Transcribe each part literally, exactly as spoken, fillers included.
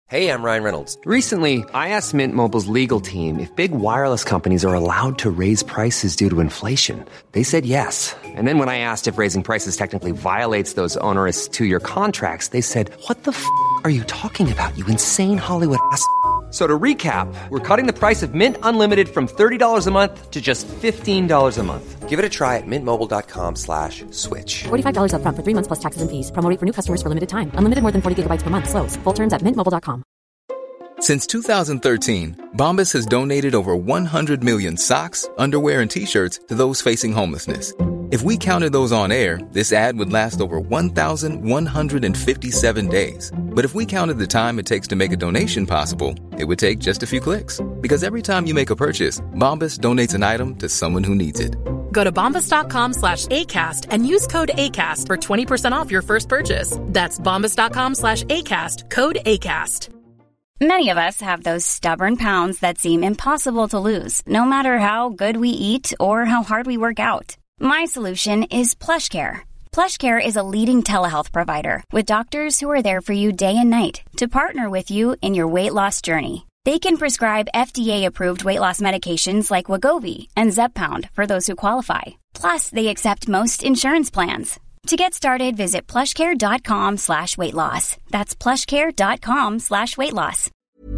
Hey, I'm Ryan Reynolds. Recently, I asked Mint Mobile's legal team if big wireless companies are allowed to raise prices due to inflation. They said yes. And then when I asked if raising prices technically violates those onerous two-year contracts, they said, what the f*** are you talking about, you insane Hollywood ass f- So to recap, we're cutting the price of Mint Unlimited from thirty dollars a month to just fifteen dollars a month. Give it a try at mintmobile.com slash switch. forty-five dollars up front for three months plus taxes and fees. Promo rate for new customers for limited time. Unlimited more than forty gigabytes per month. Slows full terms at mint mobile dot com. Since two thousand thirteen, Bombas has donated over one hundred million socks, underwear, and T-shirts to those facing homelessness. If we counted those on air, this ad would last over one thousand one hundred fifty-seven days. But if we counted the time it takes to make a donation possible, it would take just a few clicks. Because every time you make a purchase, Bombas donates an item to someone who needs it. Go to bombas.com slash ACAST and use code ACAST for twenty percent off your first purchase. That's bombas.com slash ACAST, code ACAST. Many of us have those stubborn pounds that seem impossible to lose, no matter how good we eat or how hard we work out. My solution is PlushCare. PlushCare is a leading telehealth provider with doctors who are there for you day and night to partner with you in your weight loss journey. They can prescribe F D A-approved weight loss medications like Wegovy and Zepbound for those who qualify. Plus, they accept most insurance plans. To get started, visit plushcare.com slash weight loss. That's plushcare.com slash weight loss.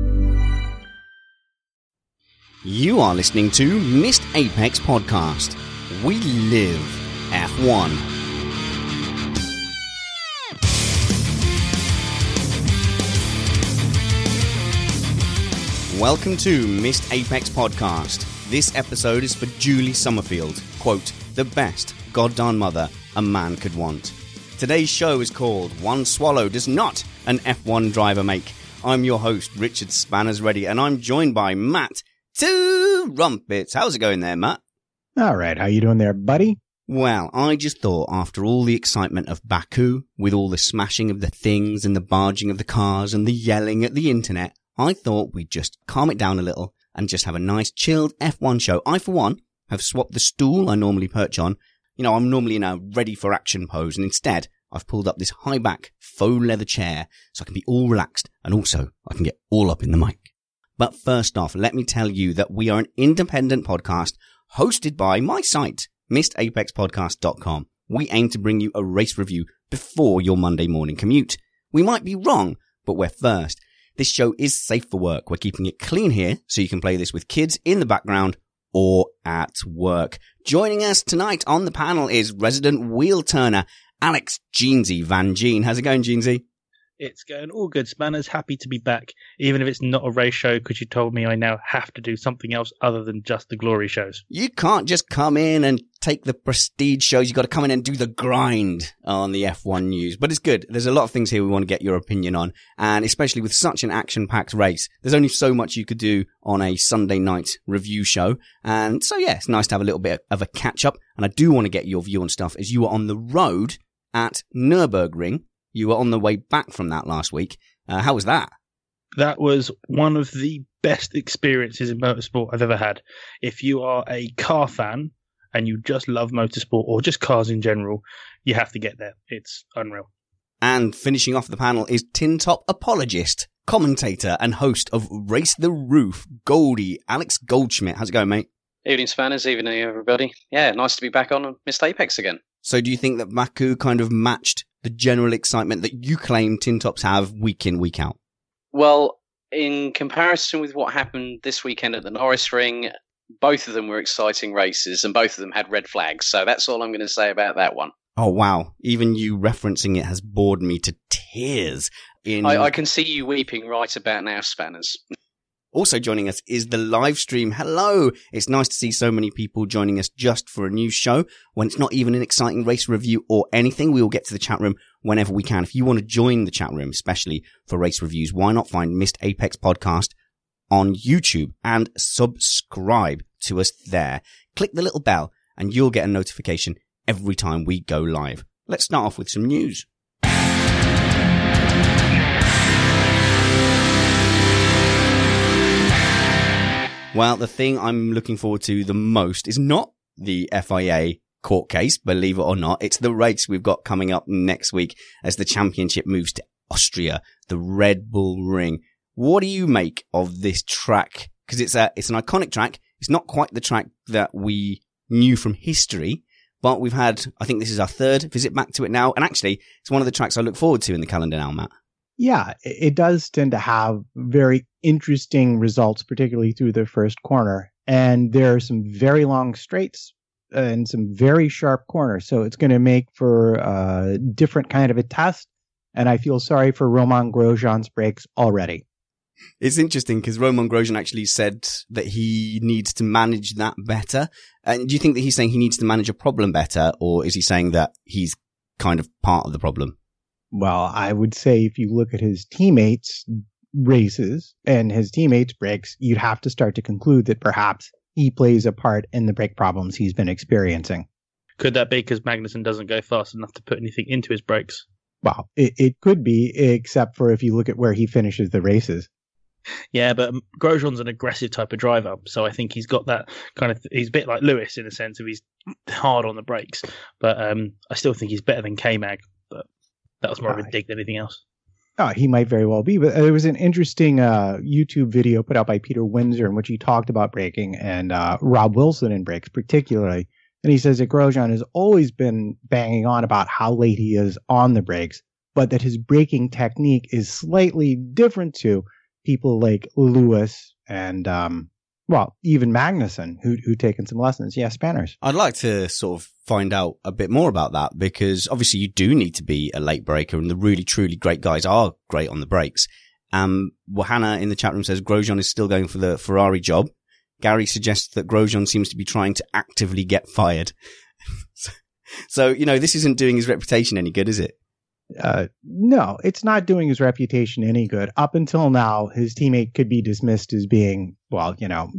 You are listening to Missed Apex Podcast. We live F one. Welcome to Missed Apex Podcast. This episode is for Julie Summerfield. Quote, the best goddamn mother a man could want. Today's show is called One Swallow Does Not an F one Driver Make. I'm your host, Richard Spanners Ready, and I'm joined by Matt Two Rumpets. How's it going there, Matt? All right, how you doing there, buddy? Well, I just thought after all the excitement of Baku, with all the smashing of the things and the barging of the cars and the yelling at the internet, I thought we'd just calm it down a little and just have a nice chilled F one show. I, for one, have swapped the stool I normally perch on. You know, I'm normally in a ready-for-action pose, and instead, I've pulled up this high-back, faux leather chair so I can be all relaxed, and also, I can get all up in the mic. But first off, let me tell you that we are an independent podcast hosted by my site, missed apex podcast dot com. We aim to bring you a race review before your Monday morning commute. We might be wrong, but we're first. This show is safe for work. We're keeping it clean here, so you can play this with kids in the background or at work. Joining us tonight on the panel is resident wheel turner Alex Jeansy Van Gene. How's it going, Jeansy? It's going all good, Spanners. Happy to be back, even if it's not a race show, because you told me I now have to do something else other than just the glory shows. You can't just come in and take the prestige shows. You've got to come in and do the grind on the F one news. But it's good. There's a lot of things here we want to get your opinion on, and especially with such an action-packed race, there's only so much you could do on a Sunday night review show. And so, yeah, it's nice to have a little bit of a catch-up, and I do want to get your view on stuff as you were on the road at Nürburgring. You were on the way back from that last week. Uh, how was that? That was one of the best experiences in motorsport I've ever had. If you are a car fan and you just love motorsport or just cars in general, you have to get there. It's unreal. And finishing off the panel is Tin Top apologist, commentator and host of Race the Roof, Goldie, Alex Goldschmidt. How's it going, mate? Evening, Spanners. Evening, everybody. Yeah, nice to be back on Missed Apex again. So do you think that Baku kind of matched the general excitement that you claim Tin Tops have week in, week out? Well, in comparison with what happened this weekend at the Norris Ring, both of them were exciting races and both of them had red flags. So that's all I'm going to say about that one. Oh, wow. Even you referencing it has bored me to tears. In I, I can see you weeping right about now, Spanners. Also joining us is the live stream. Hello! It's nice to see so many people joining us just for a new show when it's not even an exciting race review or anything. We will get to the chat room whenever we can. If you want to join the chat room, especially for race reviews, why not find Missed Apex Podcast on YouTube and subscribe to us there. Click the little bell and you'll get a notification every time we go live. Let's start off with some news. Well, the thing I'm looking forward to the most is not the F I A court case, believe it or not. It's the race we've got coming up next week as the championship moves to Austria, the Red Bull Ring. what do you make of this track? Because it's a it's an iconic track. It's not quite the track that we knew from history, but we've had, I think this is our third visit back to it now. And actually, it's one of the tracks I look forward to in the calendar now, Matt. Yeah, it does tend to have very interesting results, particularly through the first corner. And there are some very long straights and some very sharp corners. So it's going to make for a different kind of a test. And I feel sorry for Romain Grosjean's brakes already. It's interesting because Romain Grosjean actually said that he needs to manage that better. And do you think that he's saying he needs to manage a problem better, or is he saying that he's kind of part of the problem? Well, I would say if you look at his teammates' races and his teammates' brakes, you'd have to start to conclude that perhaps he plays a part in the brake problems he's been experiencing. Could that be because Magnussen doesn't go fast enough to put anything into his brakes? Well, it, it could be, except for if you look at where he finishes the races. Yeah, but Grosjean's an aggressive type of driver, so I think he's got that kind of. He's a bit like Lewis in the sense of he's hard on the brakes, but um, I still think he's better than K-Mag. But that was more of a dig than anything else. Oh, he might very well be, but there was an interesting uh, YouTube video put out by Peter Windsor in which he talked about braking and uh, Rob Wilson in brakes particularly, and he says that Grosjean has always been banging on about how late he is on the brakes, but that his braking technique is slightly different to people like Lewis and, um, well, even Magnussen, who who taken some lessons. Yeah, Spanners. I'd like to sort of find out a bit more about that, because obviously you do need to be a late breaker, and the really, truly great guys are great on the brakes. Um, Wahana in the chat room says Grosjean is still going for the Ferrari job. Gary suggests that Grosjean seems to be trying to actively get fired. so, so, you know, this isn't doing his reputation any good, is it? Uh, no, it's not doing his reputation any good. Up until now, his teammate could be dismissed as being, well, you know,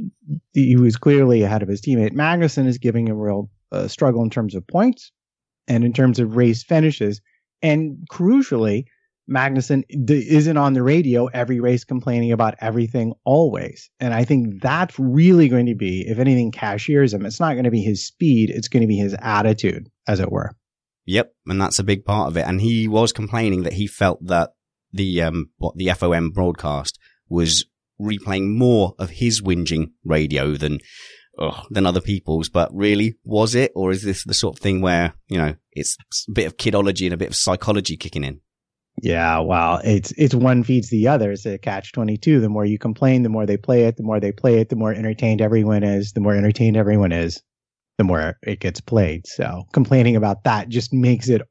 he was clearly ahead of his teammate. Magnussen is giving him real uh, struggle in terms of points and in terms of race finishes. And crucially, Magnussen d- isn't on the radio every race complaining about everything always. And I think that's really going to be, if anything cashiers him, it's not going to be his speed, it's going to be his attitude, as it were. Yep, and that's a big part of it. And he was complaining that he felt that the um what the F O M broadcast was replaying more of his whinging radio than ugh, than other people's. But really, was it? Or is this the sort of thing where, you know, it's a bit of kidology and a bit of psychology kicking in? Yeah, well, it's it's one feeds the other. It's a catch twenty-two. The more you complain, the more they play it. The more they play it, the more entertained everyone is. The more entertained everyone is, the more it gets played. So complaining about that just makes it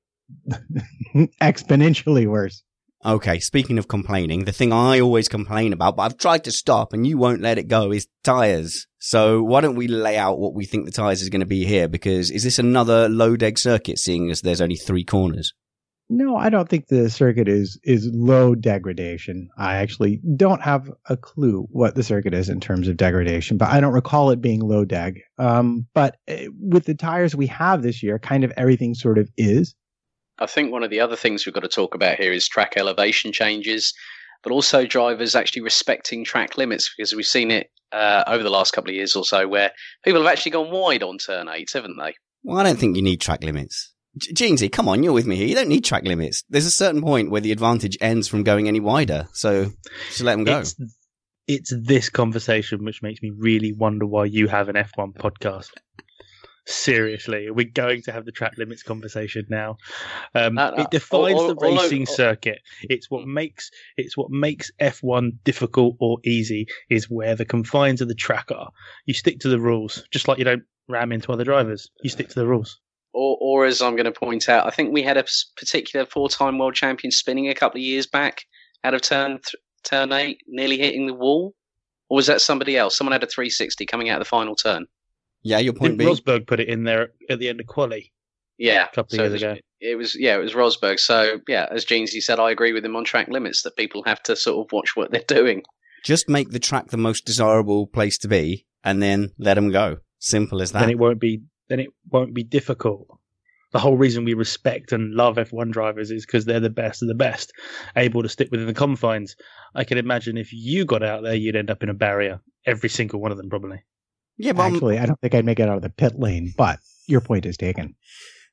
exponentially worse. Okay, speaking of complaining, the thing I always complain about, but I've tried to stop and you won't let it go, is tyres. So why don't we lay out what we think the tyres is going to be here? Because is this another low deg circuit, seeing as there's only three corners? No, I don't think the circuit is is low degradation. I actually don't have a clue what the circuit is in terms of degradation, but I don't recall it being low deg. Um, but with the tires we have this year, kind of everything sort of is. I think one of the other things we've got to talk about here is track elevation changes, but also drivers actually respecting track limits, because we've seen it uh, over the last couple of years or so where people have actually gone wide on turn eight, haven't they? Well, I don't think you need track limits. Jeansy, come on, you're with me here. You don't need track limits. There's a certain point where the advantage ends from going any wider. So just let them go. It's, it's this conversation which makes me really wonder why you have an F one podcast. Seriously, are we going to have the track limits conversation now? Um, uh, uh, it defines or, or, the racing or, or, circuit. It's what makes it's what makes F one difficult or easy is where the confines of the track are. You stick to the rules, just like you don't ram into other drivers. You stick to the rules. Or, or as I'm going to point out, I think we had a particular four-time world champion spinning a couple of years back out of turn th- turn eight, nearly hitting the wall. Or was that somebody else? Someone had a three sixty coming out of the final turn. Yeah, your point being, Rosberg put it in there at the end of quali. Yeah, a couple so of years ago. It was yeah, it was Rosberg. So yeah, as Jeansy said, I agree with him on track limits, that people have to sort of watch what they're doing. Just make the track the most desirable place to be, and then let them go. Simple as that. Then it won't be. Then it won't be difficult. The whole reason we respect and love F one drivers is because they're the best of the best, able to stick within the confines. I can imagine if you got out there, you'd end up in a barrier. Every single one of them, probably. Yeah, but actually, I don't think I'd make it out of the pit lane, but your point is taken.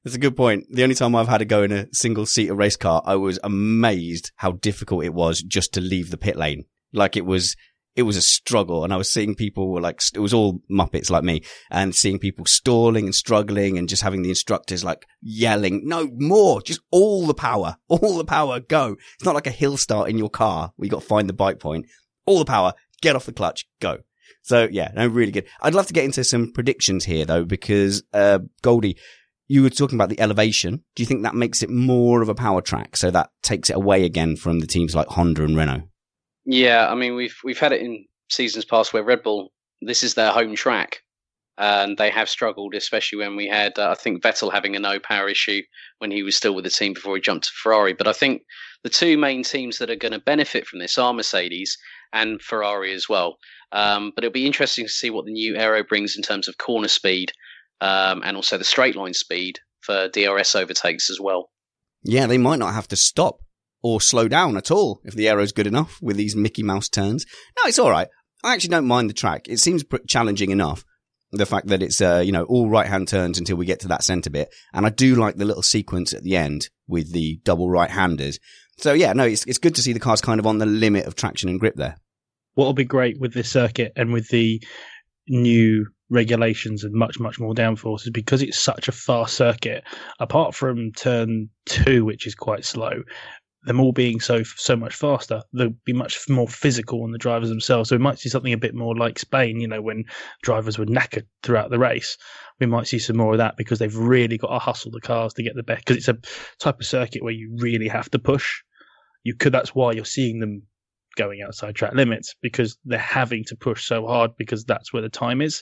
That's a good point. The only time I've had to go in a single-seater race car, I was amazed how difficult it was just to leave the pit lane. Like it was, it was a struggle. And I was seeing people were like, it was all Muppets like me, and seeing people stalling and struggling and just having the instructors like yelling, no more, just all the power, all the power, go. It's not like a hill start in your car where you got to find the bike point. All the power, get off the clutch, go. So yeah, no, really good. I'd love to get into some predictions here though, because, uh, Goldie, you were talking about the elevation. Do you think that makes it more of a power track? So that takes it away again from the teams like Honda and Renault? Yeah, I mean, we've we've had it in seasons past where Red Bull, this is their home track, and they have struggled, especially when we had, uh, I think, Vettel having a no power issue when he was still with the team before he jumped to Ferrari. But I think the two main teams that are going to benefit from this are Mercedes and Ferrari as well. Um, but it'll be interesting to see what the new aero brings in terms of corner speed. Um, and also the straight line speed for D R S overtakes as well. Yeah, they might not have to stop or slow down at all if the aero's good enough with these Mickey Mouse turns. No, it's all right. I actually don't mind the track. It seems challenging enough. The fact that it's, uh, you know, all right-hand turns until we get to that centre bit. And I do like the little sequence at the end with the double right-handers. So, yeah, no, it's it's good to see the cars kind of on the limit of traction and grip there. What will be great with this circuit and with the new regulations and much, much more downforce is because it's such a fast circuit, apart from turn two, which is quite slow, them all being so so much faster, they'll be much more physical on the drivers themselves. So we might see something a bit more like Spain, you know, when drivers were knackered throughout the race. We might see some more of that because they've really got to hustle the cars to get the best, because it's a type of circuit where you really have to push. You could, that's why you're seeing them going outside track limits, because they're having to push so hard because that's where the time is.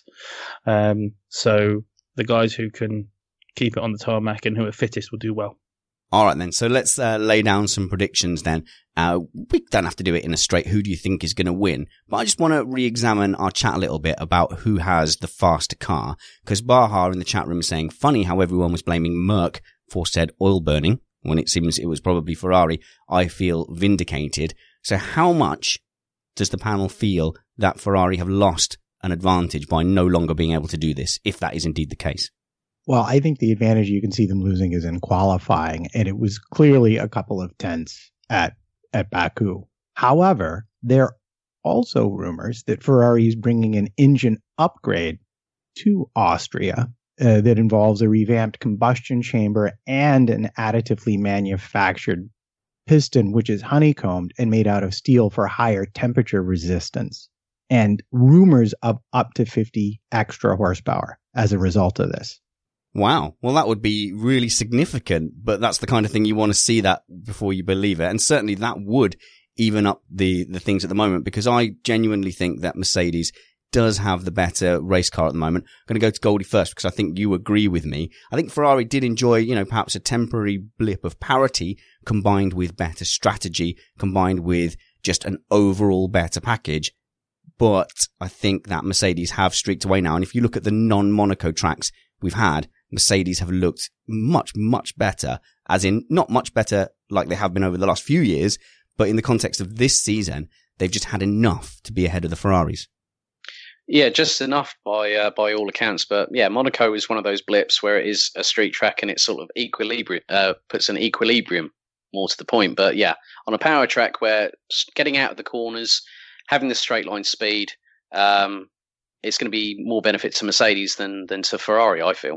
Um, so the guys who can keep it on the tarmac and who are fittest will do well. All right, then. So let's uh, lay down some predictions then. Uh, we don't have to do it in a straight who do you think is going to win, but I just want to re-examine our chat a little bit about who has the faster car, because Baha in the chat room is saying, funny how everyone was blaming Merc for said oil burning when it seems it was probably Ferrari. I feel vindicated. So how much does the panel feel that Ferrari have lost an advantage by no longer being able to do this, if that is indeed the case? Well, I think the advantage you can see them losing is in qualifying, and it was clearly a couple of tenths at, at Baku. However, there are also rumors that Ferrari is bringing an engine upgrade to Austria uh, that involves a revamped combustion chamber and an additively manufactured piston, which is honeycombed and made out of steel for higher temperature resistance, and rumors of up to fifty extra horsepower as a result of this. Wow. Well, that would be really significant, but that's the kind of thing you want to see that before you believe it. And certainly that would even up the, the things at the moment, because I genuinely think that Mercedes does have the better race car at the moment. I'm going to go to Goldie first because I think you agree with me. I think Ferrari did enjoy, you know, perhaps a temporary blip of parity combined with better strategy, combined with just an overall better package. But I think that Mercedes have streaked away now. And if you look at the non-Monaco tracks we've had, Mercedes have looked much, much better, as in not much better like they have been over the last few years, but in the context of this season, they've just had enough to be ahead of the Ferraris. Yeah, just enough by uh, by all accounts. But yeah, Monaco is one of those blips where it is a street track and it sort of equilibrium, uh, puts an equilibrium more to the point. But yeah, on a power track where getting out of the corners, having the straight line speed, um, it's going to be more benefit to Mercedes than than to Ferrari, I feel.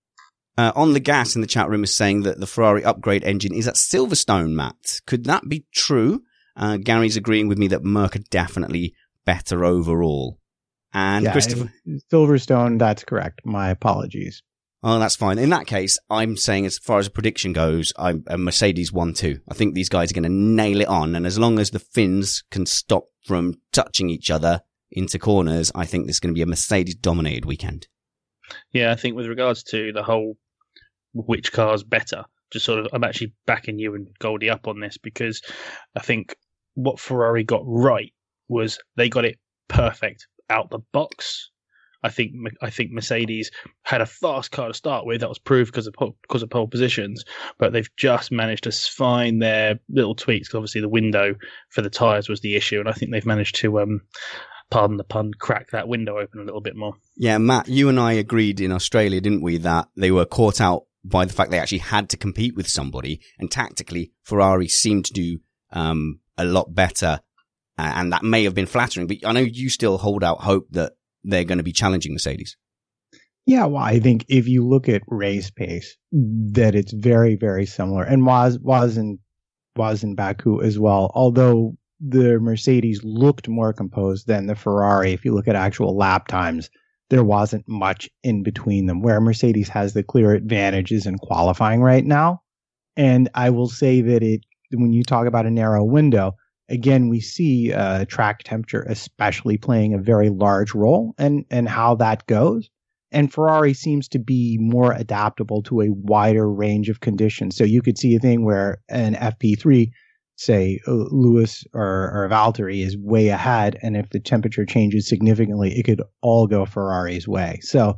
Uh, on the gas in the chat room is saying that the Ferrari upgrade engine is at Silverstone, Matt. Could that be true? Uh, Gary's agreeing with me that Merc are definitely better overall. And yeah, Christopher Silverstone, that's correct. My apologies. Oh, that's fine. In that case, I'm saying as far as a prediction goes, I'm a Mercedes one two. I think these guys are going to nail it on. And as long as the Finns can stop from touching each other into corners, I think this is going to be a Mercedes dominated weekend. Yeah, I think with regards to the whole which car's better, just sort of, I'm actually backing you and Goldie up on this, because I think what Ferrari got right was they got it perfect out the box. I think I think Mercedes had a fast car to start with. That was proved because of because of pole positions, but they've just managed to find their little tweaks. Because obviously the window for the tyres was the issue, and I think they've managed to, um, pardon the pun, crack that window open a little bit more. Yeah, Matt, you and I agreed in Australia, didn't we, that they were caught out by the fact they actually had to compete with somebody, and tactically Ferrari seemed to do um, a lot better, uh, and that may have been flattering, but I know you still hold out hope that they're going to be challenging Mercedes. Yeah, well, I think if you look at race pace, that it's very, very similar, and was was in was in Baku as well. Although the Mercedes looked more composed than the Ferrari, if you look at actual lap times, there wasn't much in between them. Where Mercedes has the clear advantages in qualifying right now, and I will say that it when you talk about a narrow window, again we see uh, track temperature especially playing a very large role, and and how that goes. And Ferrari seems to be more adaptable to a wider range of conditions. So you could see a thing where an F P three, say uh, Lewis or, or Valtteri, is way ahead, and if the temperature changes significantly, it could all go Ferrari's way. So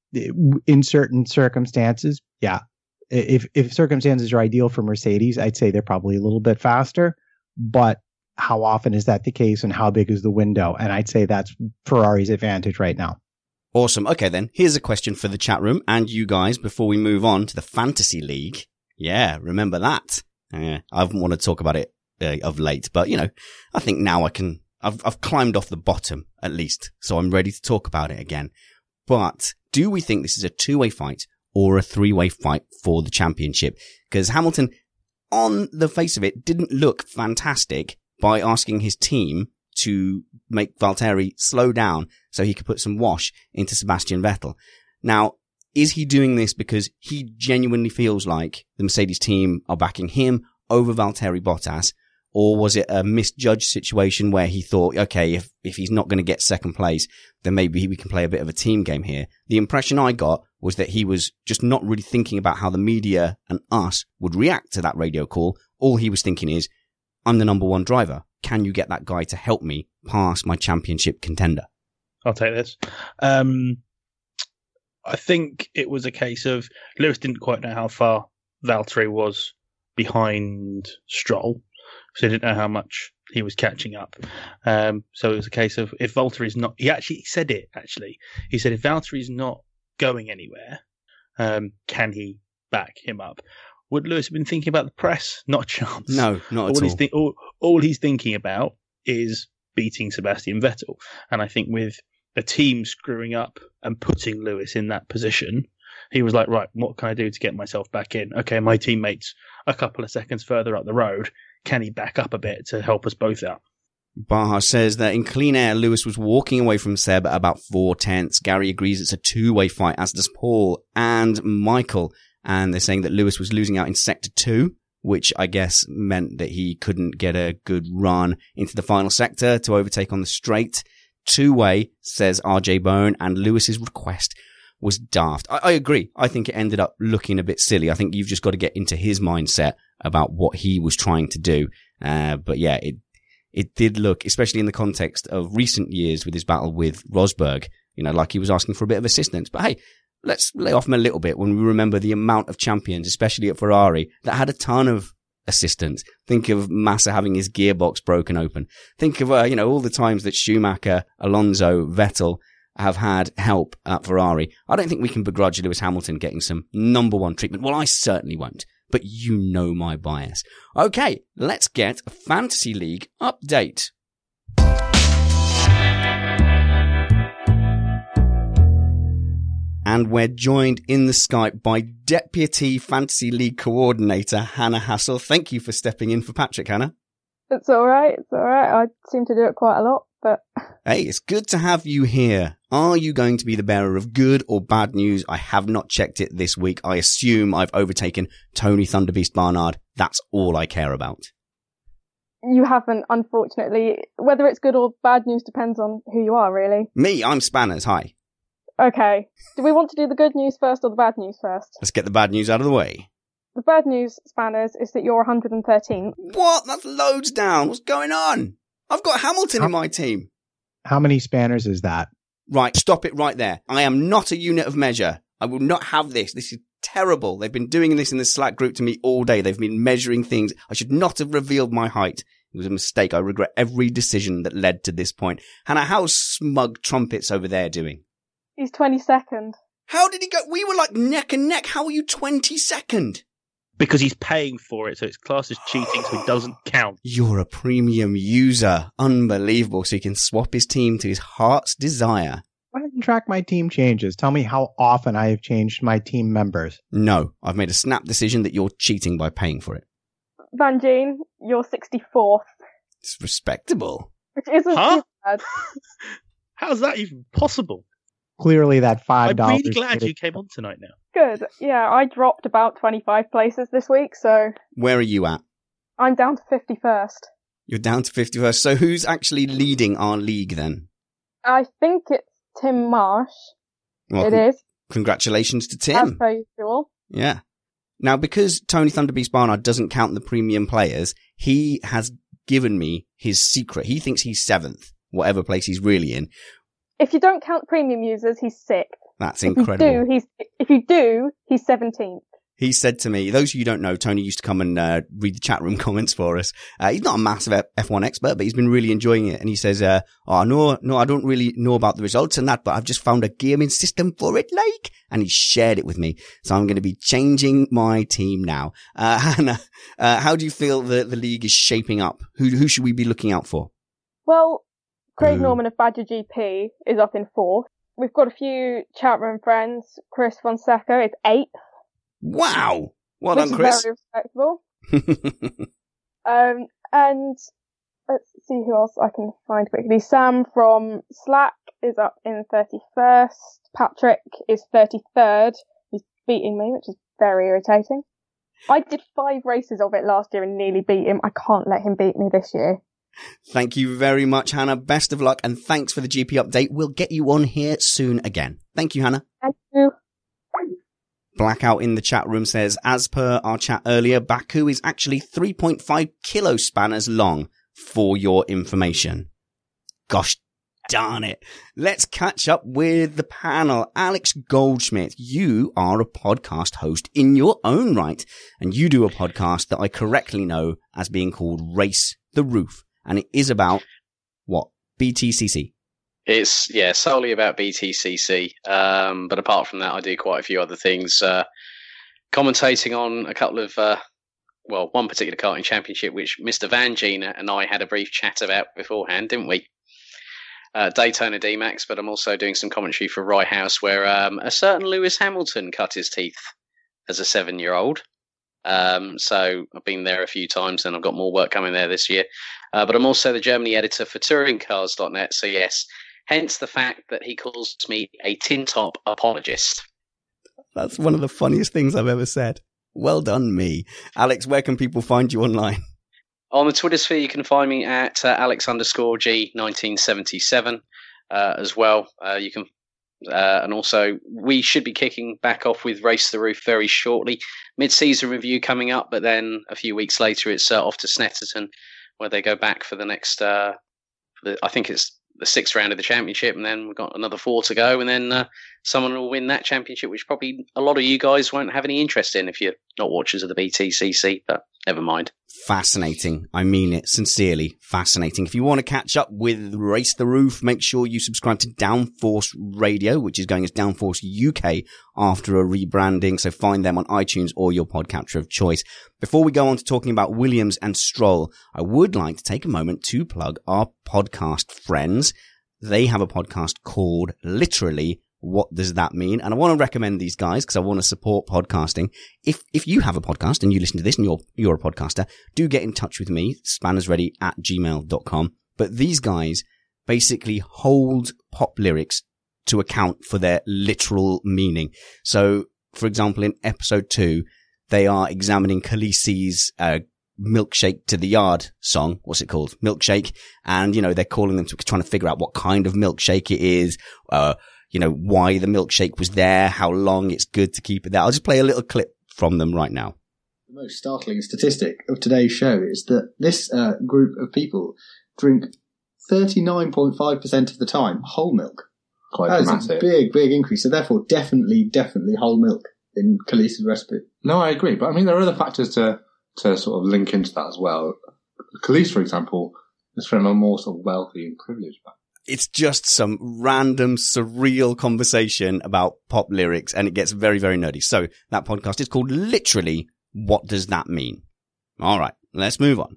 in certain circumstances, yeah, if if circumstances are ideal for Mercedes, I'd say they're probably a little bit faster. But how often is that the case, and how big is the window? And I'd say that's Ferrari's advantage right now. Awesome. Okay, then. Here's a question for the chat room and you guys before we move on to the Fantasy League. Yeah, remember that. Uh, I haven't wanted to talk about it uh, of late, but, you know, I think now I can... I've, I've climbed off the bottom, at least, so I'm ready to talk about it again. But do we think this is a two-way fight or a three-way fight for the championship? Because Hamilton, on the face of it, didn't look fantastic by asking his team to make Valtteri slow down so he could put some wash into Sebastian Vettel. Now, is he doing this because he genuinely feels like the Mercedes team are backing him over Valtteri Bottas? Or was it a misjudged situation where he thought, okay, if, if he's not going to get second place, then maybe we can play a bit of a team game here? The impression I got was that he was just not really thinking about how the media and us would react to that radio call. All he was thinking is, I'm the number one driver. Can you get that guy to help me pass my championship contender? I'll take this. Um, I think it was a case of Lewis didn't quite know how far Valtteri was behind Stroll, so he didn't know how much he was catching up. Um, so it was a case of if Valtteri's not, he actually said it, actually. He said if Valtteri's not going anywhere, um, can he back him up? Would Lewis have been thinking about the press? Not a chance. No, not all at all. He's th- all. All he's thinking about is beating Sebastian Vettel. And I think with the team screwing up and putting Lewis in that position, he was like, right, what can I do to get myself back in? Okay, my teammate's a couple of seconds further up the road. Can he back up a bit to help us both out? Baha says that in clean air, Lewis was walking away from Seb at about four tenths. Gary agrees it's a two-way fight, as does Paul and Michael. And they're saying that Lewis was losing out in sector two, which I guess meant that he couldn't get a good run into the final sector to overtake on the straight. Two-way, says R J Bone, and Lewis's request was daft. I, I agree. I think it ended up looking a bit silly. I think you've just got to get into his mindset about what he was trying to do. Uh, but yeah, it it did look, especially in the context of recent years with his battle with Rosberg, you know, like he was asking for a bit of assistance. But hey, let's lay off him a little bit when we remember the amount of champions, especially at Ferrari, that had a ton of assistance. Think of Massa having his gearbox broken open. Think of, uh, you know, all the times that Schumacher, Alonso, Vettel have had help at Ferrari. I don't think we can begrudge Lewis Hamilton getting some number one treatment. Well, I certainly won't, but you know my bias. Okay, let's get a Fantasy League update. And we're joined in the Skype by Deputy Fantasy League Coordinator Hannah Hassel. Thank you for stepping in for Patrick, Hannah. It's all right. It's all right. I seem to do it quite a lot, but... Hey, it's good to have you here. Are you going to be the bearer of good or bad news? I have not checked it this week. I assume I've overtaken Tony Thunderbeast Barnard. That's all I care about. You haven't, unfortunately. Whether it's good or bad news depends on who you are, really. Me, I'm Spanners. Hi. Okay. Do we want to do the good news first or the bad news first? Let's get the bad news out of the way. The bad news, Spanners, is that you're one hundred thirteenth. What? That's loads down. What's going on? I've got Hamilton how, in my team. How many Spanners is that? Right, stop it right there. I am not a unit of measure. I will not have this. This is terrible. They've been doing this in the Slack group to me all day. They've been measuring things. I should not have revealed my height. It was a mistake. I regret every decision that led to this point. Hannah, how's Smug Trumpets over there doing? He's twenty-second. How did he go? We were like neck and neck. How are you twenty-second? Because he's paying for it, so it's classed as cheating, so it doesn't count. You're a premium user. Unbelievable. So he can swap his team to his heart's desire. Why didn't track my team changes? Tell me how often I have changed my team members. No, I've made a snap decision that you're cheating by paying for it. Van Gene, you're sixty-fourth. It's respectable. Which isn't Huh? too bad. How's that even possible? Clearly that five dollars... I'm really glad you came on tonight now. Good. Yeah, I dropped about twenty-five places this week, so Where are you at? I'm down to fifty-first. You're down to fifty-first. So who's actually leading our league then? I think it's Tim Marsh. Well, it con- is. Congratulations to Tim. As per usual. Yeah. Now, because Tony Thunderbeast Barnard doesn't count the premium players, he has given me his secret. He thinks he's seventh, whatever place he's really in. If you don't count premium users, he's sixth. That's If incredible. you do, he's if you do, he's seventeenth. He said to me, those of you who don't know, Tony used to come and uh, read the chat room comments for us. Uh, he's not a massive F one expert, but he's been really enjoying it. And he says, uh, oh, no, no, I don't really know about the results and that, but I've just found a gaming system for it, like, and he shared it with me. So I'm going to be changing my team now. Uh, Hannah, uh, how do you feel that the league is shaping up? Who, who should we be looking out for? Well, Craig Mm. Norman of Badger G P is up in fourth. We've got a few chat room friends. Chris Fonseca is eighth. Wow. Well which done, Chris. is very respectable. um, and let's see who else I can find quickly. Sam from Slack is up in thirty-first. Patrick is thirty-third. He's beating me, which is very irritating. I did five races of it last year and nearly beat him. I can't let him beat me this year. Thank you very much, Hannah. Best of luck and thanks for the G P update. We'll get you on here soon again. Thank you, Hannah. Thank you. Blackout in the chat room says, as per our chat earlier, Baku is actually three point five kilo spanners long, for your information. Gosh darn it. Let's catch up with the panel. Alex Goldschmidt, you are a podcast host in your own right, and you do a podcast that I correctly know as being called Race the Roof, and it is about, what, B T C C? It's, yeah, solely about B T C C. Um, but apart from that, I do quite a few other things. Uh, commentating on a couple of, uh, well, one particular karting championship, which Mister Van Gina and I had a brief chat about beforehand, didn't we? Uh, Daytona D-Max, but I'm also doing some commentary for Rye House, where um, a certain Lewis Hamilton cut his teeth as a seven-year-old. Um, so I've been there a few times, and I've got more work coming there this year. Uh, but I'm also the Germany editor for touring cars dot net, so yes, hence the fact that he calls me a tin top apologist. That's one of the funniest things I've ever said. Well done, me. Alex, where can people find you online? On the Twitter sphere, you can find me at uh, Alex underscore G nineteen seventy-seven uh, as well. Uh, you can, uh, and also we should be kicking back off with Race the Roof very shortly. Mid-season review coming up, but then a few weeks later, it's uh, off to Snetterton, where they go back for the next. Uh, for the, I think it's the sixth round of the championship, and then we've got another four to go, and then uh, someone will win that championship, which probably a lot of you guys won't have any interest in if you're not watchers of the B T C C, but never mind. Fascinating. I mean it sincerely. Fascinating. If you want to catch up with Race the Roof, make sure you subscribe to Downforce Radio, which is going as Downforce U K after a rebranding. So find them on iTunes or your podcatcher of choice. Before we go on to talking about Williams and Stroll, I would like to take a moment to plug our podcast friends. They have a podcast called Literally What Does That Mean? And I want to recommend these guys because I want to support podcasting. If if you have a podcast and you listen to this and you're you're a podcaster, do get in touch with me, spannersready at gmail dot com. But these guys basically hold pop lyrics to account for their literal meaning. So, for example, in episode two, they are examining Khaleesi's uh, Milkshake to the Yard song. What's it called? Milkshake. And, you know, they're calling them to trying to figure out what kind of milkshake it is, uh, you know, why the milkshake was there, how long it's good to keep it there. I'll just play a little clip from them right now. The most startling statistic of today's show is that this uh, group of people drink thirty-nine point five percent of the time whole milk. Quite that dramatic. is a big, big increase. So therefore, definitely, definitely whole milk in Khaleesi's recipe. No, I agree. But I mean, there are other factors to, to sort of link into that as well. Khaleesi, for example, is from a more sort of wealthy and privileged background. It's just some random, surreal conversation about pop lyrics, and it gets very, very nerdy. So that podcast is called literally, What Does That Mean? All right, let's move on.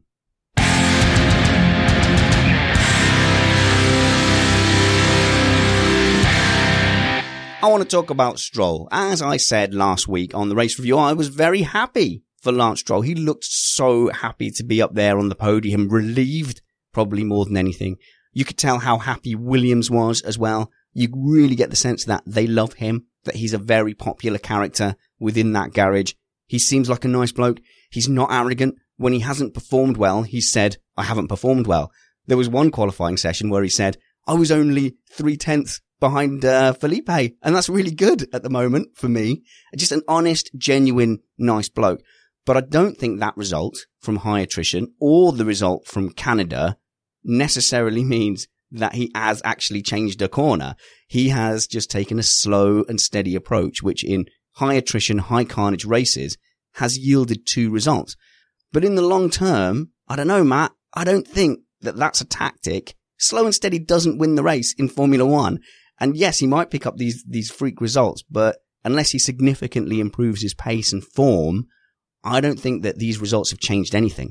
I want to talk about Stroll. As I said last week on the race review, I was very happy for Lance Stroll. He looked so happy to be up there on the podium, relieved probably more than anything. You could tell how happy Williams was as well. You really get the sense that they love him, that he's a very popular character within that garage. He seems like a nice bloke. He's not arrogant. When he hasn't performed well, he said, I haven't performed well. There was one qualifying session where he said, I was only three tenths behind uh, Felipe. And that's really good at the moment for me. Just an honest, genuine, nice bloke. But I don't think that result from high attrition or the result from Canada necessarily means that he has actually changed a corner. He has just taken a slow and steady approach, which in high attrition, high carnage races has yielded two results. But in the long term, I don't know, Matt, I don't think that that's a tactic. Slow and steady doesn't win the race in Formula One. And yes, he might pick up these, these freak results, but unless he significantly improves his pace and form, I don't think that these results have changed anything.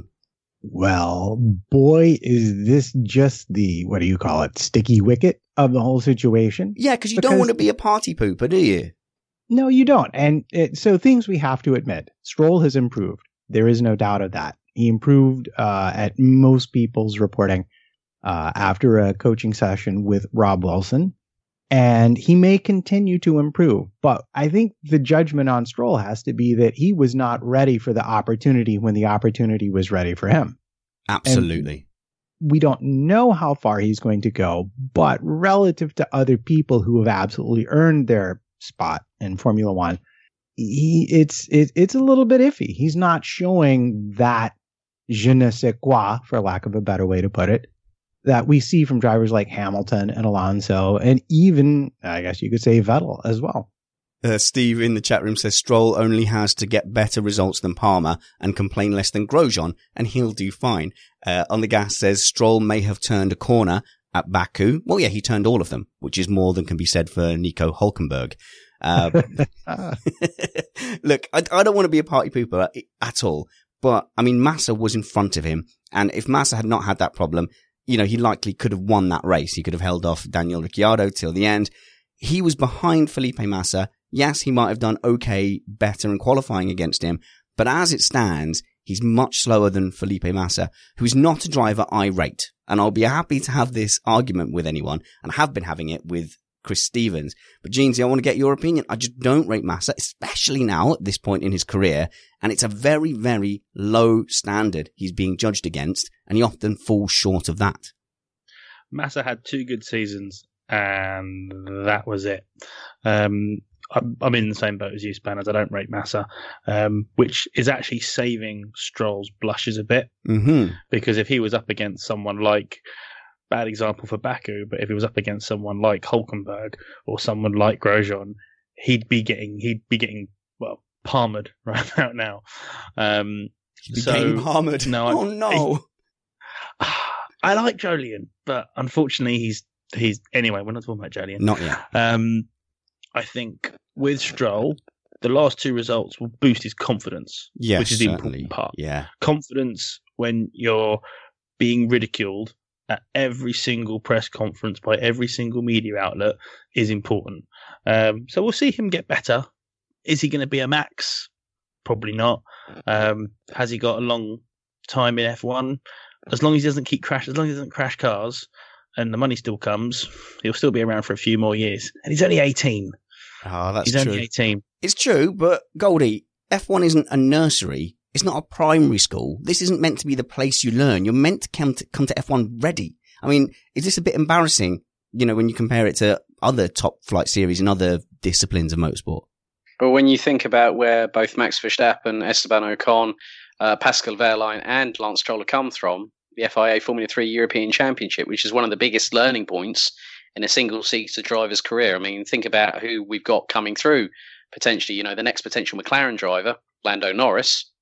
Well, boy, is this just the, what do you call it, sticky wicket of the whole situation? Yeah, because you don't want to be a party pooper, do you? No, you don't. And it, so things we have to admit, Stroll has improved. There is no doubt of that. He improved uh, at most people's reporting uh, after a coaching session with Rob Wilson. And he may continue to improve. But I think the judgment on Stroll has to be that he was not ready for the opportunity when the opportunity was ready for him. Absolutely. And we don't know how far he's going to go, but relative to other people who have absolutely earned their spot in Formula One, he, it's, it, it's a little bit iffy. He's not showing that je ne sais quoi, for lack of a better way to put it, that we see from drivers like Hamilton and Alonso, and even, I guess you could say, Vettel as well. Uh, Steve in the chat room says Stroll only has to get better results than Palmer and complain less than Grosjean, and he'll do fine. Uh, on the gas says Stroll may have turned a corner at Baku. Well, yeah, he turned all of them, which is more than can be said for Nico Hülkenberg. Uh, look, I, I don't want to be a party pooper at all, but I mean, Massa was in front of him, and if Massa had not had that problem, you know, he likely could have won that race. He could have held off Daniel Ricciardo till the end. He was behind Felipe Massa. Yes, he might have done okay, better in qualifying against him, but as it stands, he's much slower than Felipe Massa, who's not a driver I rate. And I'll be happy to have this argument with anyone, and have been having it with Chris Stevens. But Jeansy, I want to get your opinion. I just don't rate Massa, especially now at this point in his career. And it's a very, very low standard he's being judged against, and he often falls short of that. Massa had two good seasons, and that was it. Um, I'm, I'm in the same boat as you, Spanners. I don't rate Massa, um, which is actually saving Stroll's blushes a bit. Mm-hmm. Because if he was up against someone like, bad example for Baku, but if he was up against someone like Hülkenberg or someone like Grosjean, he'd be getting, he'd be getting, well, palmered right about now. Um, he'd be so, getting palmered. No, oh, I, no. I, I like Jolyon, but unfortunately he's, he's, anyway, we're not talking about Jolyon. Not yet. Um, I think with Stroll, the last two results will boost his confidence, yes, which is the certainly. important part. Yeah. Confidence when you're being ridiculed at every single press conference by every single media outlet is important. Um, so we'll see him get better. Is he going to be a Max? Probably not. Um, has he got a long time in F one? As long as he doesn't keep crash, as long as he doesn't crash cars, and the money still comes, he'll still be around for a few more years. And he's only eighteen. Oh, that's he's true. only eighteen. It's true, but Goldie, F one isn't a nursery. It's not a primary school. This isn't meant to be the place you learn. You're meant to come to, come to F one ready. I mean, is this a bit embarrassing, you know, when you compare it to other top flight series and other disciplines of motorsport? But when you think about where both Max Verstappen, Esteban Ocon, uh, Pascal Wehrlein and Lance Stroll have come from, the F I A Formula three European Championship, which is one of the biggest learning points in a single-seater driver's career. I mean, think about who we've got coming through, potentially, you know, the next potential McLaren driver, Lando Norris.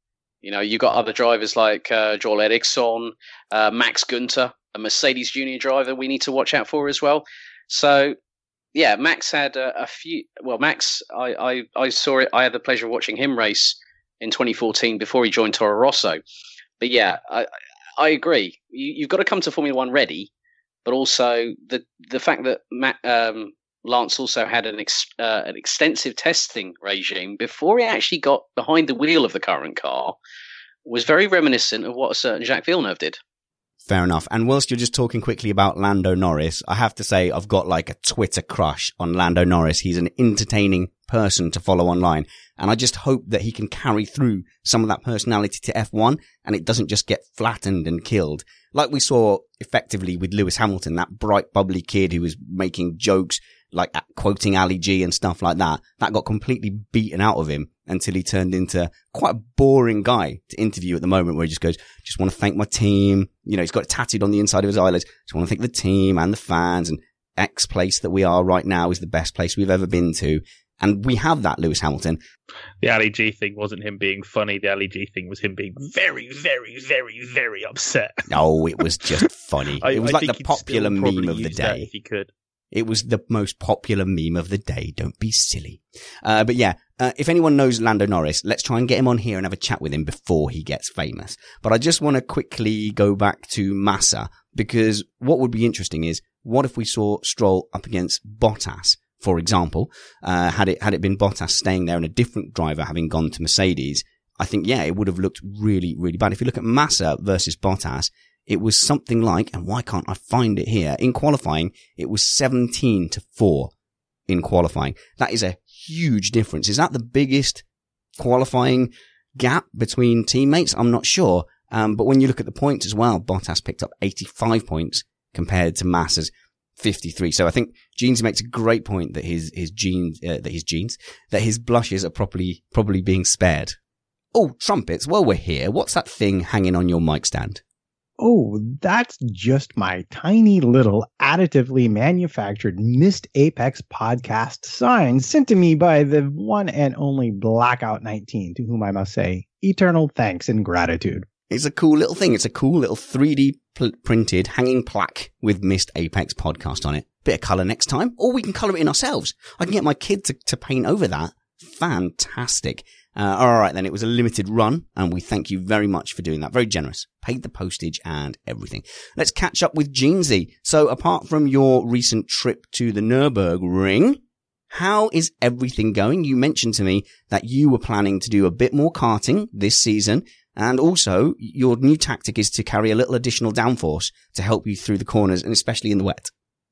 You know, you got other drivers like uh, Joel Eriksson, uh, Max Günther, a Mercedes junior driver we need to watch out for as well. So, yeah, Max had a, a few. Well, Max, I, I, I saw it. I had the pleasure of watching him race in twenty fourteen before he joined Toro Rosso. But yeah, I, I agree. You, you've got to come to Formula One ready, but also the the fact that Matt, um, Lance also had an ex, uh, an extensive testing regime before he actually got behind the wheel of the current car was very reminiscent of what a certain Jacques Villeneuve did. Fair enough. And whilst you're just talking quickly about Lando Norris, I have to say I've got like a Twitter crush on Lando Norris. He's an entertaining person to follow online. And I just hope that he can carry through some of that personality to F one and it doesn't just get flattened and killed. Like we saw effectively with Lewis Hamilton, that bright, bubbly kid who was making jokes, like quoting Ali G and stuff like that. That got completely beaten out of him until he turned into quite a boring guy to interview at the moment, where he just goes, just want to thank my team. You know, he's got it tattooed on the inside of his eyelids. Just want to thank the team and the fans, and X place that we are right now is the best place we've ever been to. And we have that, Lewis Hamilton. The Ali G thing wasn't him being funny. The Ali G thing was him being very, very, very, very upset. Oh, it was just funny. I, it was I like the popular meme of the day. If he could. It was the most popular meme of the day. Don't be silly. Uh, but yeah, uh, if anyone knows Lando Norris, let's try and get him on here and have a chat with him before he gets famous. But I just want to quickly go back to Massa, because what would be interesting is, what if we saw Stroll up against Bottas, for example, uh, had it, had it been Bottas staying there and a different driver having gone to Mercedes? I think, yeah, it would have looked really, really bad. If you look at Massa versus Bottas, it was something like, and why can't I find it here? In qualifying, it was seventeen to four in qualifying. That is a huge difference. Is that the biggest qualifying gap between teammates? I'm not sure. Um, but when you look at the points as well, Bottas picked up eighty-five points compared to Massa's fifty-three. So I think Jeans makes a great point that his, his jeans, uh, that his jeans, that his blushes are properly, probably being spared. Oh, trumpets. While we're here, what's that thing hanging on your mic stand? Oh, that's just my tiny little additively manufactured Missed Apex podcast sign sent to me by the one and only Blackout nineteen, to whom I must say eternal thanks and gratitude. It's a cool little thing. It's a cool little three D pl- printed hanging plaque with Missed Apex podcast on it. Bit of colour next time, or we can colour it in ourselves. I can get my kid to, to paint over that. Fantastic. Uh, all right, then. It was a limited run, and we thank you very much for doing that. Very generous. Paid the postage and everything. Let's catch up with Jeansy. So, apart from your recent trip to the Nürburgring, how is everything going? You mentioned to me that you were planning to do a bit more karting this season, and also your new tactic is to carry a little additional downforce to help you through the corners, and especially in the wet.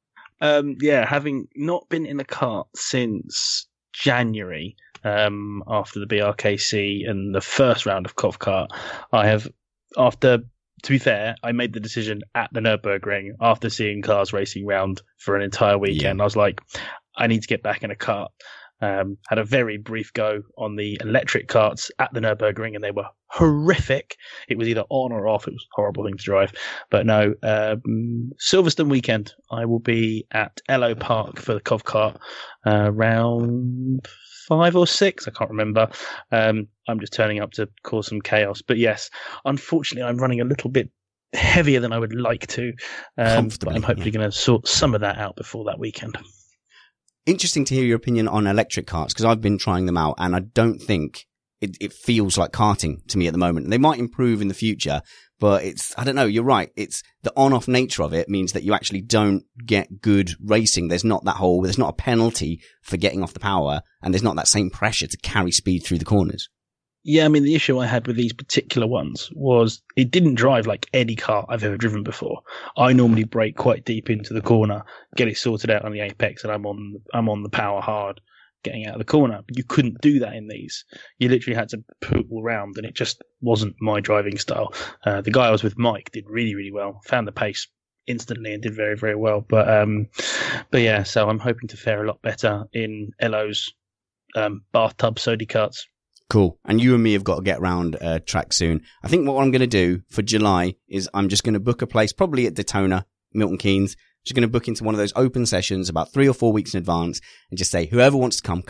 Um, yeah, having not been in a kart since January, um, after the B R K C and the first round of Kovkart, I have, after, to be fair, I made the decision at the Nürburgring after seeing cars racing round for an entire weekend. Yeah. I was like, I need to get back in a kart. Um, had a very brief go on the electric karts at the Nürburgring, and they were horrific. It was either on or off. It was a horrible thing to drive. But no, um, Silverstone weekend, I will be at Ello Park for the Kovkart, uh, round five or six. I can't remember. Um, I'm just turning up to cause some chaos. But yes, unfortunately, I'm running a little bit heavier than I would like to. Um, but I'm hopefully yeah. going to sort some of that out before that weekend. Interesting to hear your opinion on electric karts, because I've been trying them out and I don't think it, it feels like karting to me at the moment. They might improve in the future, but it's, I don't know, you're right. It's the on-off nature of it means that you actually don't get good racing. There's not that whole, there's not a penalty for getting off the power, and there's not that same pressure to carry speed through the corners. Yeah, I mean, the issue I had with these particular ones was it didn't drive like any car I've ever driven before. I normally brake quite deep into the corner, get it sorted out on the apex, and I'm on I'm on the power hard getting out of the corner. But you couldn't do that in these. You literally had to poodle around, and it just wasn't my driving style. Uh, the guy I was with, Mike, did really, really well, found the pace instantly and did very, very well. But um, but yeah, so I'm hoping to fare a lot better in Ello's um, bathtub Sodi karts. Cool. And you and me have got to get round uh, track soon. I think what I'm going to do for July is I'm just going to book a place, probably at Daytona, Milton Keynes. Just going to book into one of those open sessions about three or four weeks in advance and just say, whoever wants to come, come.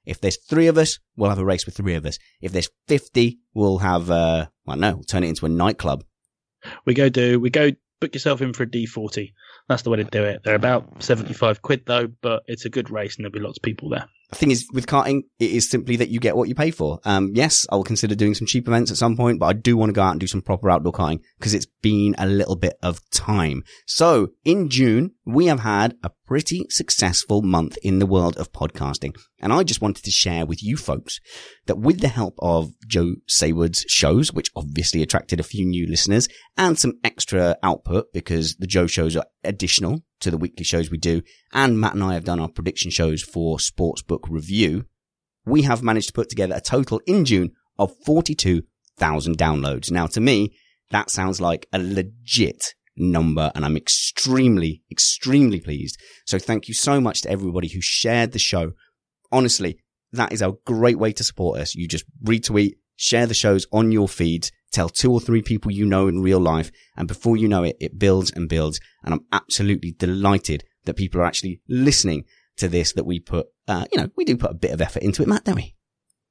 If there's three of us, we'll have a race with three of us. If there's fifty, we'll have, uh, well, no, we'll turn it into a nightclub. We go do, we go book yourself in for a D forty. That's the way to do it. They're about seventy-five quid though, but it's a good race and there'll be lots of people there. The thing is, with karting, it is simply that you get what you pay for. Um, yes, I will consider doing some cheap events at some point, but I do want to go out and do some proper outdoor karting because it's been a little bit of time. So, in June, we have had a pretty successful month in the world of podcasting. And I just wanted to share with you folks that with the help of Joe Saywood's shows, which obviously attracted a few new listeners, and some extra output because the Joe shows are additional to the weekly shows we do, and Matt and I have done our prediction shows for Sportsbook Review, we have managed to put together a total in June of forty-two thousand downloads. Now, to me, that sounds like a legit number, and I'm extremely, extremely pleased. So thank you so much to everybody who shared the show. Honestly, that is a great way to support us. You just retweet, share the shows on your feeds, tell two or three people you know in real life, and before you know it, it builds and builds. And I'm absolutely delighted that people are actually listening to this, that we put, uh, you know, we do put a bit of effort into it, Matt, don't we?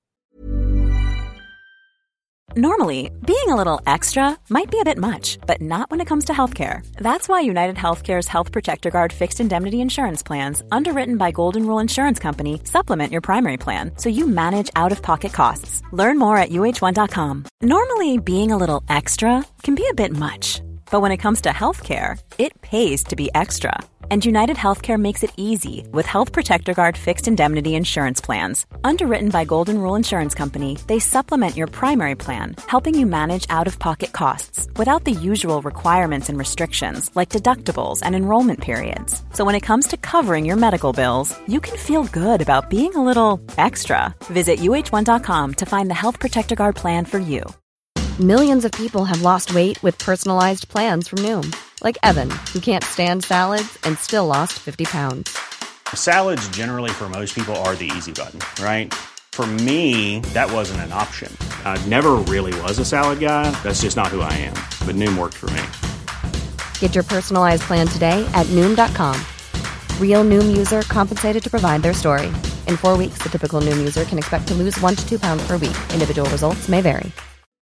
Normally, being a little extra might be a bit much, but not when it comes to healthcare. That's why United Healthcare's Health Protector Guard fixed indemnity insurance plans, underwritten by Golden Rule Insurance Company, supplement your primary plan so you manage out-of-pocket costs. Learn more at U H one dot com. Normally, being a little extra can be a bit much, but when it comes to healthcare, it pays to be extra. And United Healthcare makes it easy with Health Protector Guard fixed indemnity insurance plans. Underwritten by Golden Rule Insurance Company, they supplement your primary plan, helping you manage out-of-pocket costs without the usual requirements and restrictions like deductibles and enrollment periods. So when it comes to covering your medical bills, you can feel good about being a little extra. Visit U H one dot com to find the Health Protector Guard plan for you. Millions of people have lost weight with personalized plans from Noom. Like Evan, who can't stand salads and still lost fifty pounds. Salads generally for most people are the easy button, right? For me, that wasn't an option. I never really was a salad guy. That's just not who I am. But Noom worked for me. Get your personalized plan today at Noom dot com. Real Noom user compensated to provide their story. In four weeks, the typical Noom user can expect to lose one to two pounds per week. Individual results may vary.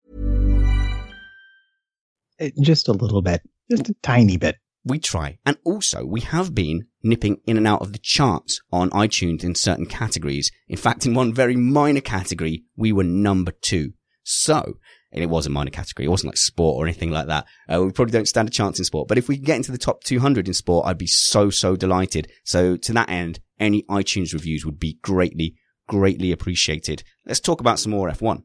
It, just a little bit. Just a tiny bit. We try. And also, we have been nipping in and out of the charts on iTunes in certain categories. In fact, in one very minor category, we were number two. So, and it was a minor category. It wasn't like sport or anything like that. Uh, we probably don't stand a chance in sport. But if we get into the top two hundred in sport, I'd be so, so delighted. So, to that end, any iTunes reviews would be greatly, greatly appreciated. Let's talk about some more F one.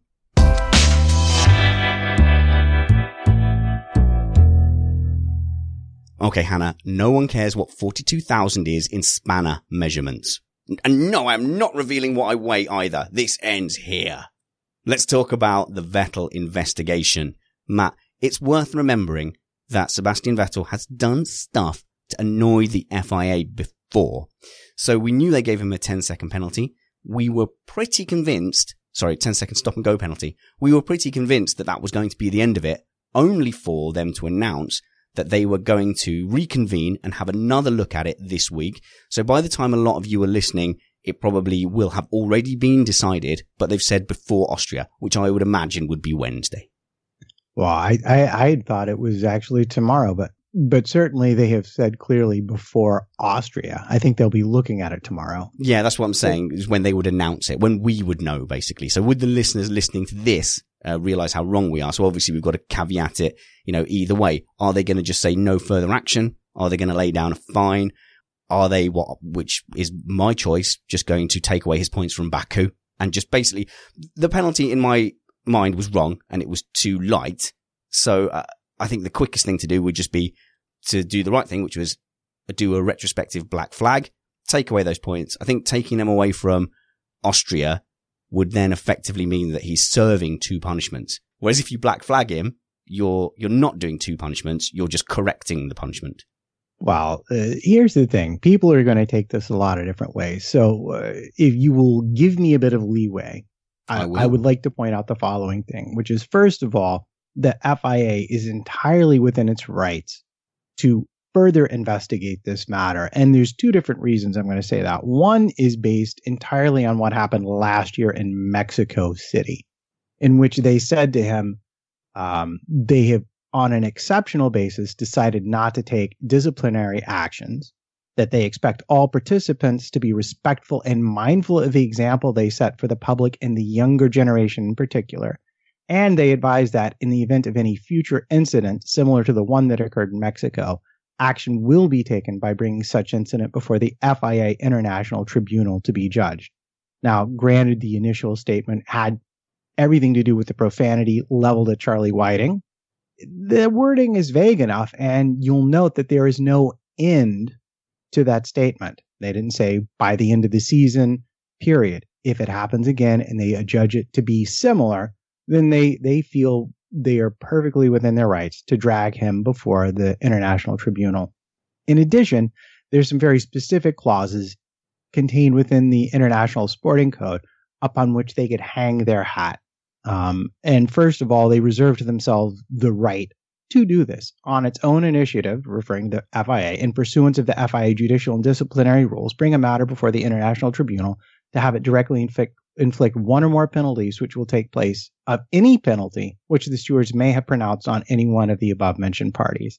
Okay, Hannah, no one cares what forty-two thousand is in spanner measurements. And no, I'm not revealing what I weigh either. This ends here. Let's talk about the Vettel investigation. Matt, it's worth remembering that Sebastian Vettel has done stuff to annoy the F I A before. So we knew they gave him a ten second penalty. We were pretty convinced, sorry, ten second stop and go penalty. We were pretty convinced that that was going to be the end of it, only for them to announce that they were going to reconvene and have another look at it this week. So by the time a lot of you are listening, it probably will have already been decided, but they've said before Austria, which I would imagine would be Wednesday. Well, I, I, I had thought it was actually tomorrow, but, but certainly they have said clearly before Austria. I think they'll be looking at it tomorrow. Yeah, that's what I'm saying, is when they would announce it, when we would know, basically. So would the listeners listening to this Uh, realize how wrong we are? So obviously we've got to caveat it, you know, either way. Are they going to just say no further action? Are they going to lay down a fine? Are they, what, which is my choice, just going to take away his points from Baku? And just basically, the penalty in my mind was wrong and it was too light. So uh, I think the quickest thing to do would just be to do the right thing, which was do a retrospective black flag, take away those points. I think taking them away from Austria would then effectively mean that he's serving two punishments. Whereas if you black flag him, you're you're not doing two punishments, you're just correcting the punishment. Well, uh, here's the thing. People are going to take this a lot of different ways. So uh, if you will give me a bit of leeway, I, I, I would like to point out the following thing, which is, first of all, the F I A is entirely within its rights to further investigate this matter. And there's two different reasons I'm going to say that. One is based entirely on what happened last year in Mexico City, in which they said to him, um, they have, on an exceptional basis, decided not to take disciplinary actions, that they expect all participants to be respectful and mindful of the example they set for the public and the younger generation in particular. And they advise that in the event of any future incident similar to the one that occurred in Mexico, action will be taken by bringing such incident before the F I A International Tribunal to be judged. Now, granted, the initial statement had everything to do with the profanity leveled at Charlie Whiting. The wording is vague enough, and you'll note that there is no end to that statement. They didn't say by the end of the season, period. If it happens again and they adjudge it to be similar, then they, they feel they are perfectly within their rights to drag him before the International Tribunal. In addition, there's some very specific clauses contained within the International Sporting Code upon which they could hang their hat. Um, and first of all, they reserve to themselves the right to do this on its own initiative, referring to the F I A, in pursuance of the F I A judicial and disciplinary rules, bring a matter before the International Tribunal to have it directly inflict inflict one or more penalties which will take place of any penalty which the stewards may have pronounced on any one of the above-mentioned parties.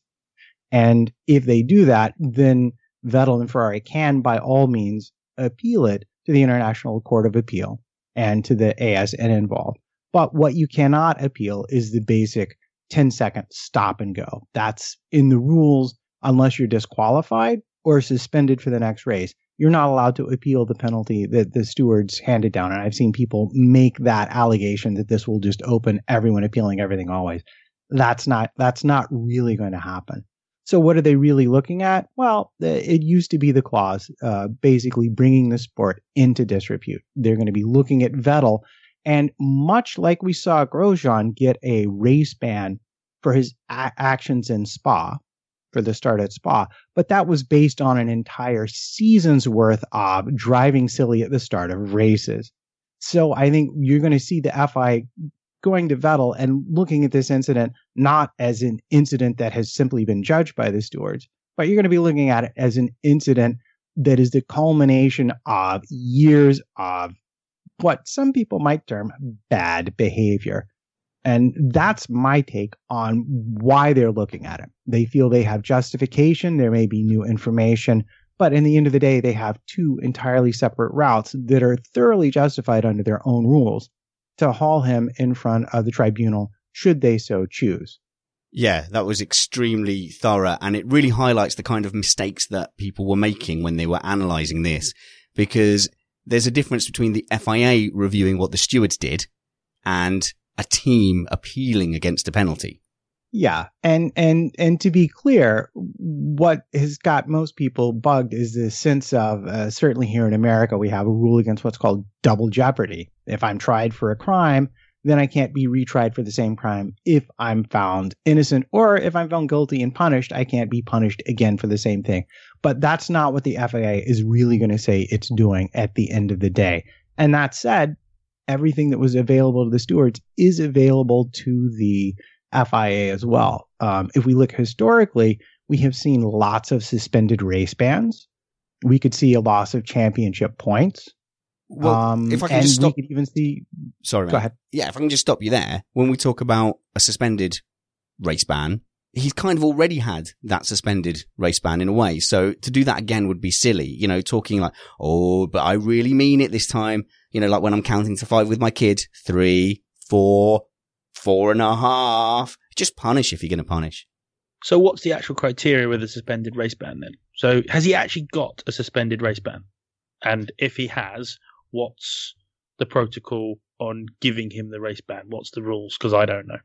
And if they do that, then Vettel and Ferrari can, by all means, appeal it to the International Court of Appeal and to the A S N involved. But what you cannot appeal is the basic ten-second stop and go. That's in the rules unless you're disqualified or suspended for the next race. You're not allowed to appeal the penalty that the stewards handed down. And I've seen people make that allegation that this will just open everyone appealing everything always. That's not, that's not really going to happen. So what are they really looking at? Well, it used to be the clause, uh, basically bringing the sport into disrepute. They're going to be looking at Vettel, and much like we saw Grosjean get a race ban for his a- actions in Spa, for the start at Spa, but that was based on an entire season's worth of driving silly at the start of races. So I think you're going to see the F I A going to Vettel and looking at this incident not as an incident that has simply been judged by the stewards, but you're going to be looking at it as an incident that is the culmination of years of what some people might term bad behavior. And that's my take on why they're looking at it. They feel they have justification. There may be new information, but in the end of the day, they have two entirely separate routes that are thoroughly justified under their own rules to haul him in front of the tribunal should they so choose. Yeah, that was extremely thorough, and it really highlights the kind of mistakes that people were making when they were analysing this, because there's a difference between the F I A reviewing what the stewards did and a team appealing against a penalty. Yeah, and and and to be clear, what has got most people bugged is the sense of, uh, certainly here in America, we have a rule against what's called double jeopardy. If I'm tried for a crime, then I can't be retried for the same crime if I'm found innocent, or if I'm found guilty and punished, I can't be punished again for the same thing. But that's not what the F I A is really going to say it's doing at the end of the day. And that said, everything that was available to the stewards is available to the F I A as well. Um, if we look historically, we have seen lots of suspended race bans. We could see a loss of championship points. Well, um, if I can and just stop, we could even see. Sorry, go mate. ahead. Yeah, if I can just stop you there. When we talk about a suspended race ban, he's kind of already had that suspended race ban in a way. So to do that again would be silly. You know, talking like, oh, but I really mean it this time. You know, like when I'm counting to five with my kid, three, four, four and a half. Just punish if you're going to punish. So what's the actual criteria with a suspended race ban then? So has he actually got a suspended race ban? And if he has, what's the protocol on giving him the race ban? What's the rules? Because I don't know.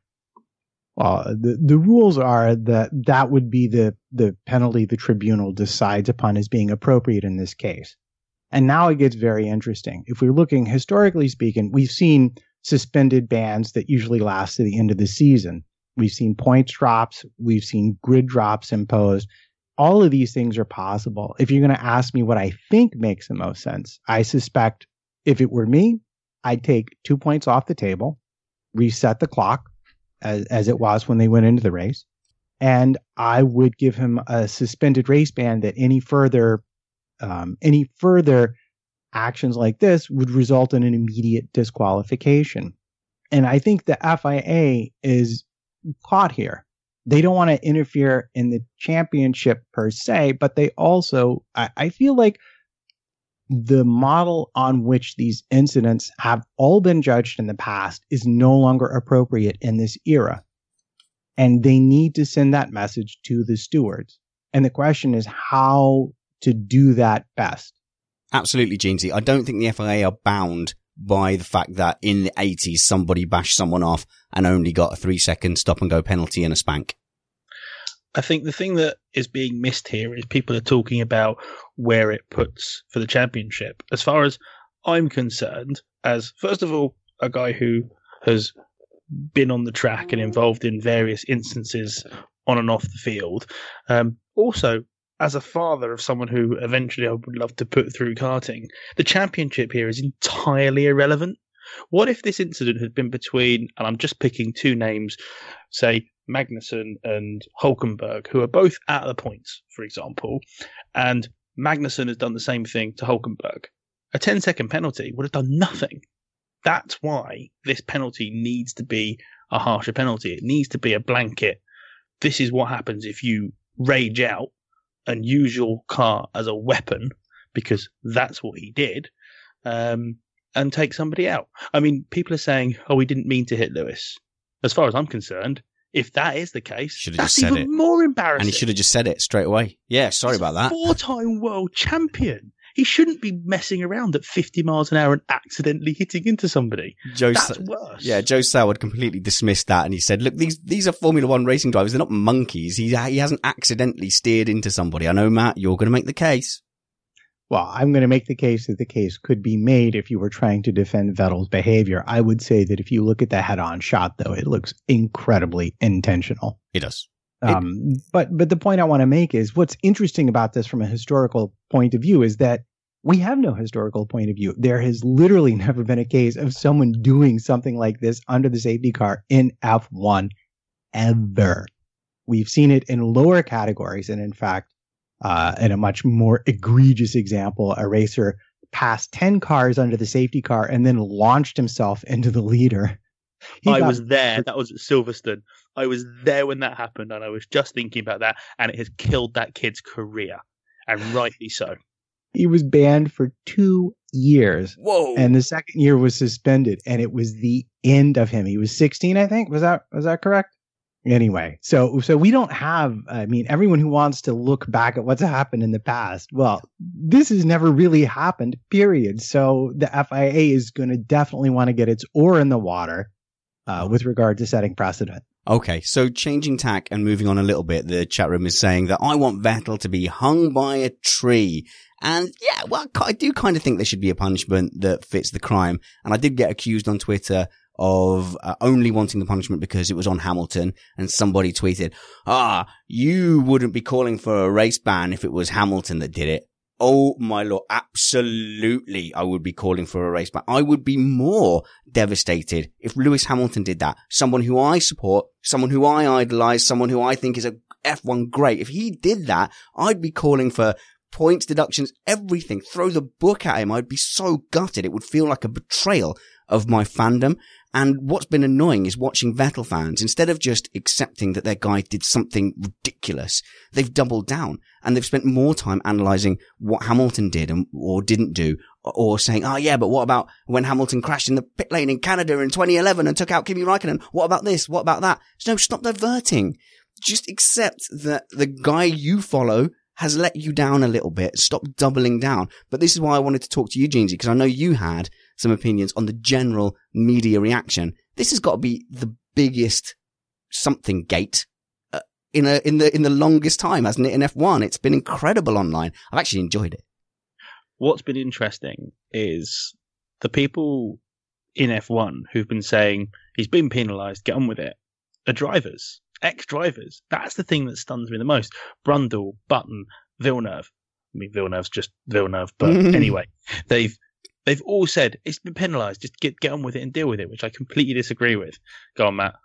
Well, the, the rules are that that would be the, the penalty the tribunal decides upon as being appropriate in this case. And now it gets very interesting. If we're looking, historically speaking, we've seen suspended bans that usually last to the end of the season. We've seen points drops. We've seen grid drops imposed. All of these things are possible. If you're going to ask me what I think makes the most sense, I suspect if it were me, I'd take two points off the table, reset the clock as, as it was when they went into the race, And I would give him a suspended race ban that any further, um, any further actions like this would result in an immediate disqualification. And I think the F I A is caught here. They don't want to interfere in the championship per se, but they also, I, I feel like the model on which these incidents have all been judged in the past is no longer appropriate in this era. And they need to send that message to the stewards. And the question is how to do that best. Absolutely, Jeansy. I don't think the F I A are bound by the fact that in the eighties somebody bashed someone off and only got a three second stop and go penalty and a spank. I think the thing that is being missed here is people are talking about where it puts for the championship. As far as I'm concerned, as first of all, a guy who has been on the track and involved in various instances on and off the field, um, also as a father of someone who eventually I would love to put through karting, the championship here is entirely irrelevant. What if this incident had been between, and I'm just picking two names, say Magnussen and Hulkenberg, who are both at the points, for example, and Magnussen has done the same thing to Hulkenberg. A ten second penalty would have done nothing. That's why this penalty needs to be a harsher penalty. It needs to be a blanket. This is what happens if you rage out and use your car as a weapon, because that's what he did, um, and take somebody out. I mean, people are saying, oh, we didn't mean to hit Lewis. As far as I'm concerned, if that is the case, Should've that's just said even it. more embarrassing. And he should have just said it straight away. Yeah, sorry He's about that. Four-time world champion. He shouldn't be messing around at fifty miles an hour and accidentally hitting into somebody. Joe That's Sa- worse. Yeah, Joe Soward completely dismissed that, and he said, "Look, these these are Formula One racing drivers. They're not monkeys. He he hasn't accidentally steered into somebody." I know, Matt, you're going to make the case. Well, I'm going to make the case that the case could be made if you were trying to defend Vettel's behavior. I would say that if you look at the head-on shot, though, it looks incredibly intentional. It does. Um, it, but but the point I want to make is what's interesting about this from a historical point of view is that we have no historical point of view. There has literally never been a case of someone doing something like this under the safety car in F one ever. We've seen it in lower categories, and in fact, uh, in a much more egregious example, a racer passed ten cars under the safety car and then launched himself into the leader. He I got- was there. That was at Silverstone. I was there when that happened, and I was just thinking about that, and it has killed that kid's career, and rightly so. He was banned for two years. Whoa. And the second year was suspended, and it was the end of him. He was sixteen, I think. Was that was that correct? Anyway, so so we don't have, I mean, everyone who wants to look back at what's happened in the past, well, this has never really happened, period. So the F I A is going to definitely want to get its oar in the water uh, with regard to setting precedent. Okay, so changing tack and moving on a little bit, the chat room is saying that I want Vettel to be hung by a tree. And yeah, well, I do kind of think there should be a punishment that fits the crime. And I did get accused on Twitter of uh, only wanting the punishment because it was on Hamilton, and somebody tweeted, ah, you wouldn't be calling for a race ban if it was Hamilton that did it. Oh my lord, absolutely I would be calling for a race ban. I would be more devastated if Lewis Hamilton did that. Someone who I support, someone who I idolize, someone who I think is a F one great. If he did that, I'd be calling for points, deductions, everything. Throw the book at him. I'd be so gutted. It would feel like a betrayal of my fandom. And what's been annoying is watching Vettel fans, instead of just accepting that their guy did something ridiculous, they've doubled down and they've spent more time analysing what Hamilton did and, or didn't do, or saying, oh yeah, but what about when Hamilton crashed in the pit lane in Canada in twenty eleven and took out Kimi Raikkonen? What about this? What about that? So no, stop diverting. Just accept that the guy you follow has let you down a little bit. Stop doubling down. But this is why I wanted to talk to you, Jeansy, because I know you had some opinions on the general media reaction. This has got to be the biggest something gate uh, in a in the in the longest time, hasn't it? In F one, it's been incredible online. I've actually enjoyed it. What's been interesting is the people in F one who've been saying he's been penalised, get on with it, are drivers. Ex-drivers. That's the thing that stuns me the most. Brundle, Button, Villeneuve. I mean, Villeneuve's just Villeneuve, but anyway, they've they've all said it's been penalised. Just get get on with it and deal with it, which I completely disagree with. Go on, Matt.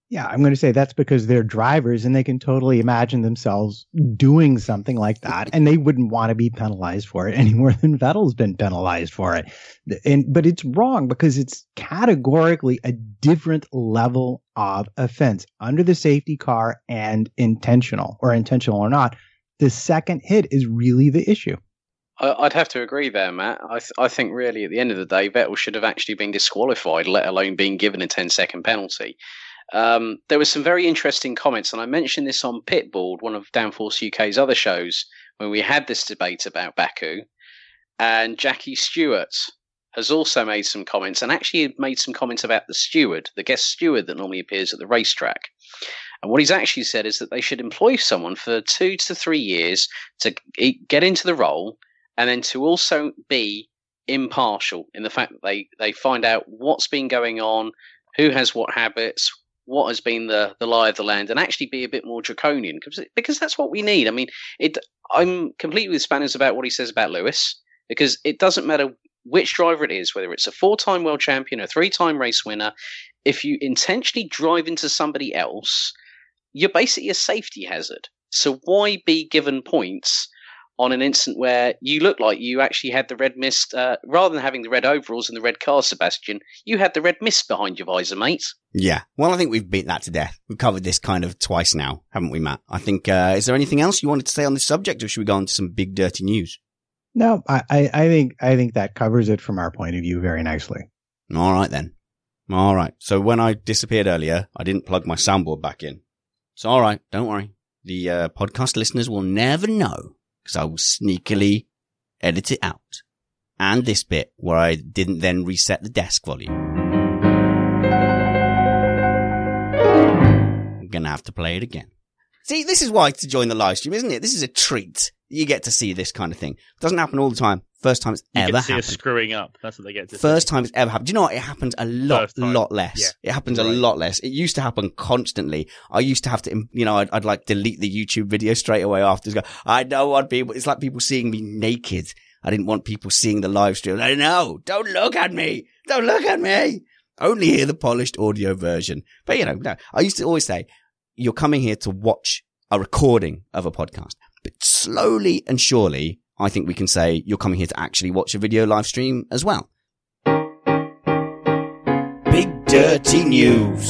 Yeah, I'm going to say that's because they're drivers and they can totally imagine themselves doing something like that, and they wouldn't want to be penalized for it any more than Vettel's been penalized for it. And but it's wrong because it's categorically a different level of offense under the safety car and intentional, or intentional or not. The second hit is really the issue. I'd have to agree there, Matt. I, th- I think really at the end of the day, Vettel should have actually been disqualified, let alone being given a ten second penalty. Um, there were some very interesting comments, and I mentioned this on Pitboard, one of Downforce U K's other shows, when we had this debate about Baku. And Jackie Stewart has also made some comments, and actually made some comments about the steward, the guest steward that normally appears at the racetrack. And what he's actually said is that they should employ someone for two to three years to get into the role, and then to also be impartial in the fact that they, they find out what's been going on, who has what habits, what has been the, the lie of the land, and actually be a bit more draconian, because because that's what we need. I mean, it. I'm completely with Spanners about what he says about Lewis, because it doesn't matter which driver it is, whether it's a four-time world champion, a three-time race winner, if you intentionally drive into somebody else, you're basically a safety hazard. So why be given points on an instant where you look like you actually had the red mist, uh, rather than having the red overalls and the red car, Sebastian, you had the red mist behind your visor, mate. Yeah. Well, I think we've beat that to death. We've covered this kind of twice now, haven't we, Matt? I think, uh, is there anything else you wanted to say on this subject, or should we go on to some big dirty news? No, I, I, I think, I think that covers it from our point of view very nicely. All right then. All right. So when I disappeared earlier, I didn't plug my soundboard back in. It's all right. Don't worry. The uh, podcast listeners will never know, because I will sneakily edit it out. And this bit where I didn't then reset the desk volume. I'm going to have to play it again. See, this is why to join the live stream, isn't it? This is a treat. You get to see this kind of thing. It doesn't happen all the time. First time it's you ever get to see happened. Us screwing up. That's what they get to First see. time it's ever happened. Do you know what? It happens a lot, lot less. Yeah. It happens Right. a lot less. It used to happen constantly. I used to have to, you know, I'd, I'd like delete the YouTube video straight away after. Go, I don't want people. It's like people seeing me naked. I didn't want people seeing the live stream. I know. Don't look at me. Don't look at me. Only hear the polished audio version. But you know, no. I used to always say, you're coming here to watch a recording of a podcast. But slowly and surely, I think we can say you're coming here to actually watch a video live stream as well. Big dirty news.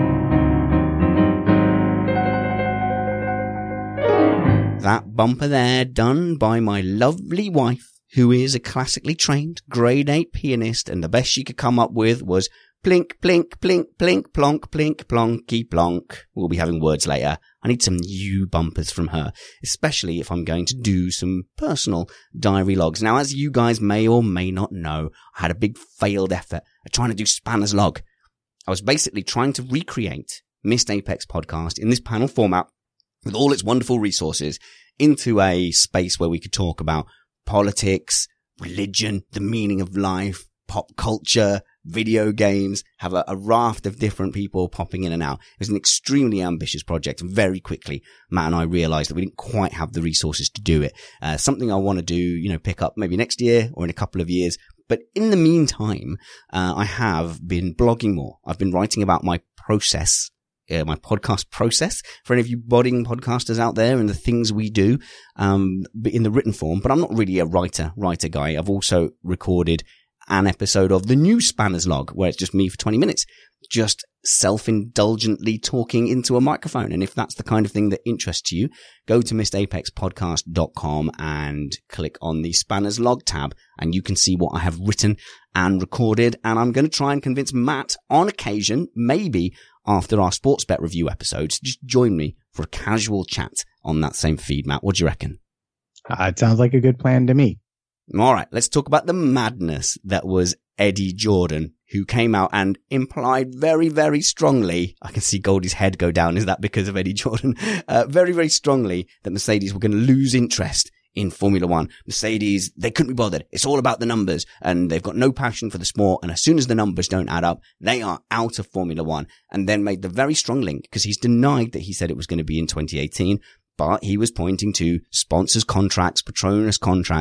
That bumper there done by my lovely wife, who is a classically trained grade eight pianist, and the best she could come up with was plink, plink, plink, plink, plonk, plink, plonky, plonk. We'll be having words later. I need some new bumpers from her, especially if I'm going to do some personal diary logs. Now, as you guys may or may not know, I had a big failed effort at trying to do Spanner's Log. I was basically trying to recreate Missed Apex podcast in this panel format with all its wonderful resources into a space where we could talk about politics, religion, the meaning of life, pop culture, video games, have a, a raft of different people popping in and out. It was an extremely ambitious project, and very quickly, Matt and I realized that we didn't quite have the resources to do it. Uh, something I want to do, you know, pick up maybe next year or in a couple of years. But in the meantime, uh, I have been blogging more. I've been writing about my process, uh, my podcast process for any of you budding podcasters out there and the things we do, um, in the written form. But I'm not really a writer, writer guy. I've also recorded an episode of the new Spanner's Log, where it's just me for twenty minutes, just self-indulgently talking into a microphone. And if that's the kind of thing that interests you, go to missed apex podcast dot com and click on the Spanner's Log tab, and you can see what I have written and recorded. And I'm going to try and convince Matt on occasion, maybe after our sports bet review episodes, to just join me for a casual chat on that same feed. Matt, what do you reckon? Uh, it sounds like a good plan to me. All right, let's talk about the madness that was Eddie Jordan, who came out and implied very, very strongly, I can see Goldie's head go down, is that because of Eddie Jordan? Uh, very, very strongly that Mercedes were going to lose interest in Formula One. Mercedes, they couldn't be bothered. It's all about the numbers, and they've got no passion for the sport, and as soon as the numbers don't add up, they are out of Formula One. And then made the very strong link, because he's denied that he said it was going to be in twenty eighteen, but he was pointing to sponsors' contracts, Petronas contract,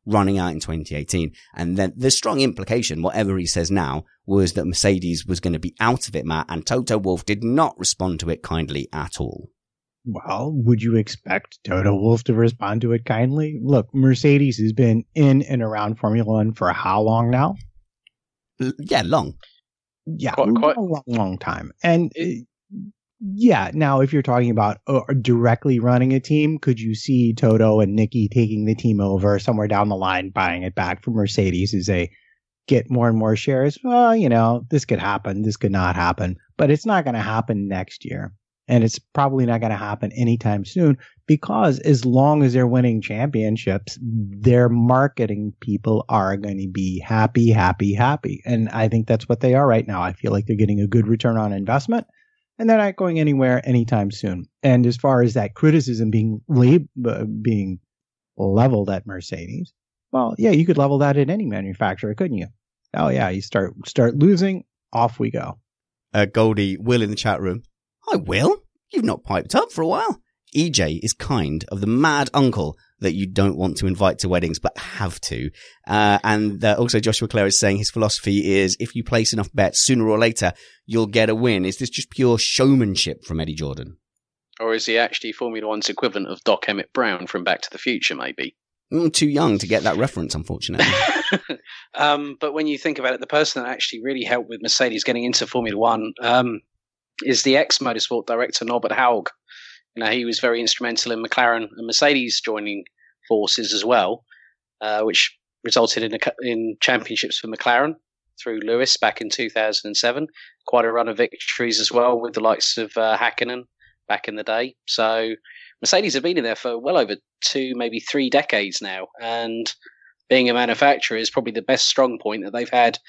running out in twenty eighteen. And then the strong implication, whatever he says now, was that Mercedes was going to be out of it, Matt, and Toto Wolff did not respond to it kindly at all. Well, would you expect Toto Wolff to respond to it kindly? Look, Mercedes has been in and around Formula One for how long now? L- yeah, long. Yeah, quite, quite. a long, long time. And it, yeah, now if you're talking about uh, directly running a team, could you see Toto and Nicky taking the team over somewhere down the line, buying it back from Mercedes as they get more and more shares? Well, you know, this could happen. This could not happen. But it's not going to happen next year. And it's probably not going to happen anytime soon, because as long as they're winning championships, their marketing people are going to be happy, happy, happy. And I think that's what they are right now. I feel like they're getting a good return on investment, and they're not going anywhere anytime soon. And as far as that criticism being lab- uh, being leveled at Mercedes, well, yeah, you could level that at any manufacturer, couldn't you? Oh, yeah, you start start losing, off we go. Uh, Goldie, Will in the chat room. Hi, Will. You've not piped up for a while. E J is kind of the mad uncle that you don't want to invite to weddings, but have to. Uh, and uh, also Joshua Clare is saying his philosophy is if you place enough bets, sooner or later, you'll get a win. Is this just pure showmanship from Eddie Jordan? Or is he actually Formula One's equivalent of Doc Emmett Brown from Back to the Future, maybe? Mm, too young to get that reference, unfortunately. um, but when you think about it, the person that actually really helped with Mercedes getting into Formula One um, is the ex-motorsport director, Norbert Haug. You know, he was very instrumental in McLaren and Mercedes joining forces as well, uh, which resulted in, a, in championships for McLaren through Lewis back in two thousand seven. Quite a run of victories as well with the likes of uh, Hakkinen back in the day. So Mercedes have been in there for well over two, maybe three decades now. And being a manufacturer is probably the best strong point that they've had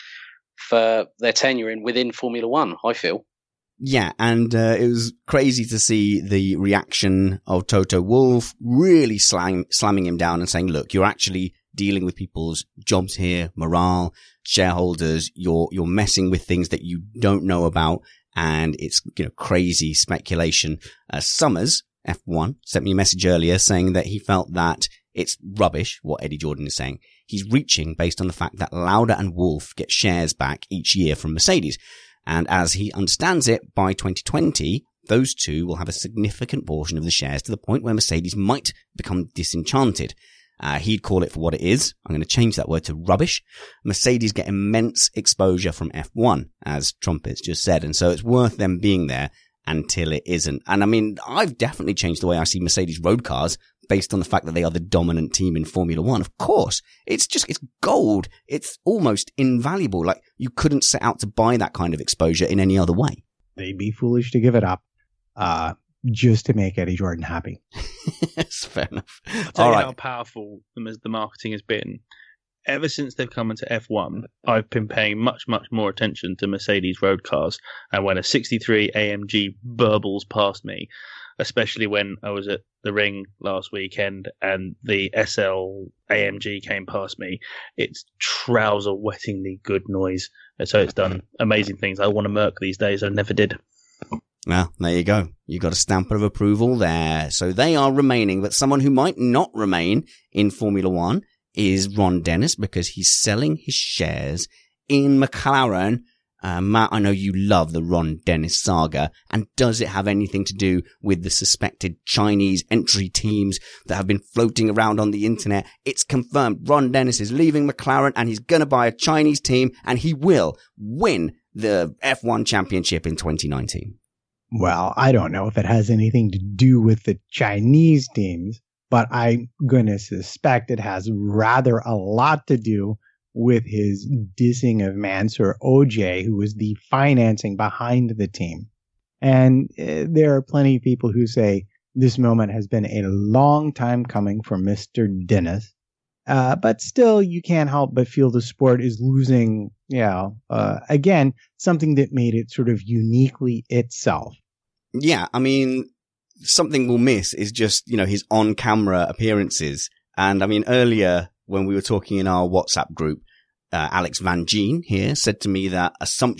for their tenure in within Formula One, I feel. Yeah, and uh, it was crazy to see the reaction of Toto Wolff really slam, slamming him down and saying, look, you're actually dealing with people's jobs here, morale, shareholders, you're you're messing with things that you don't know about, and it's, you know, crazy speculation. Uh, Summers, F one, sent me a message earlier saying that he felt that it's rubbish what Eddie Jordan is saying. He's reaching based on the fact that Lauda and Wolff get shares back each year from Mercedes. And as he understands it, by twenty twenty, those two will have a significant portion of the shares to the point where Mercedes might become disenchanted. Uh, he'd call it for what it is. I'm going to change that word to rubbish. Mercedes get immense exposure from F one, as Trumpets just said. And so it's worth them being there until it isn't. And I mean, I've definitely changed the way I see Mercedes road cars based on the fact that they are the dominant team in Formula One. Of course, it's just, it's gold. It's almost invaluable. Like, you couldn't set out to buy that kind of exposure in any other way. They'd be foolish to give it up, uh, just to make Eddie Jordan happy. That's fair enough. I'll tell All you right. how powerful the marketing has been. Ever since they've come into F one, I've been paying much, much more attention to Mercedes road cars. And when a sixty-three A M G burbles past me, especially when I was at the Ring last weekend and the S L A M G came past me, it's trouser-wettingly good noise. So it's done amazing things. I want to Merc these days. I never did. Well, there you go. You got a stamp of approval there. So they are remaining, but someone who might not remain in Formula One is Ron Dennis, because he's selling his shares in McLaren. Uh, Matt, I know you love the Ron Dennis saga. And does it have anything to do with the suspected Chinese entry teams that have been floating around on the internet? It's confirmed. Ron Dennis is leaving McLaren and he's going to buy a Chinese team, and he will win the F one championship in twenty nineteen. Well, I don't know if it has anything to do with the Chinese teams, but I'm going to suspect it has rather a lot to do with his dissing of Mansour Ojay, who was the financing behind the team. And uh, there are plenty of people who say this moment has been a long time coming for Mister Dennis. Uh, but still, you can't help but feel the sport is losing, you know, uh, again, something that made it sort of uniquely itself. Yeah, I mean, something we'll miss is just, you know, his on-camera appearances. And I mean, earlier when we were talking in our WhatsApp group, uh, Alex Van Geen here said to me that Assumption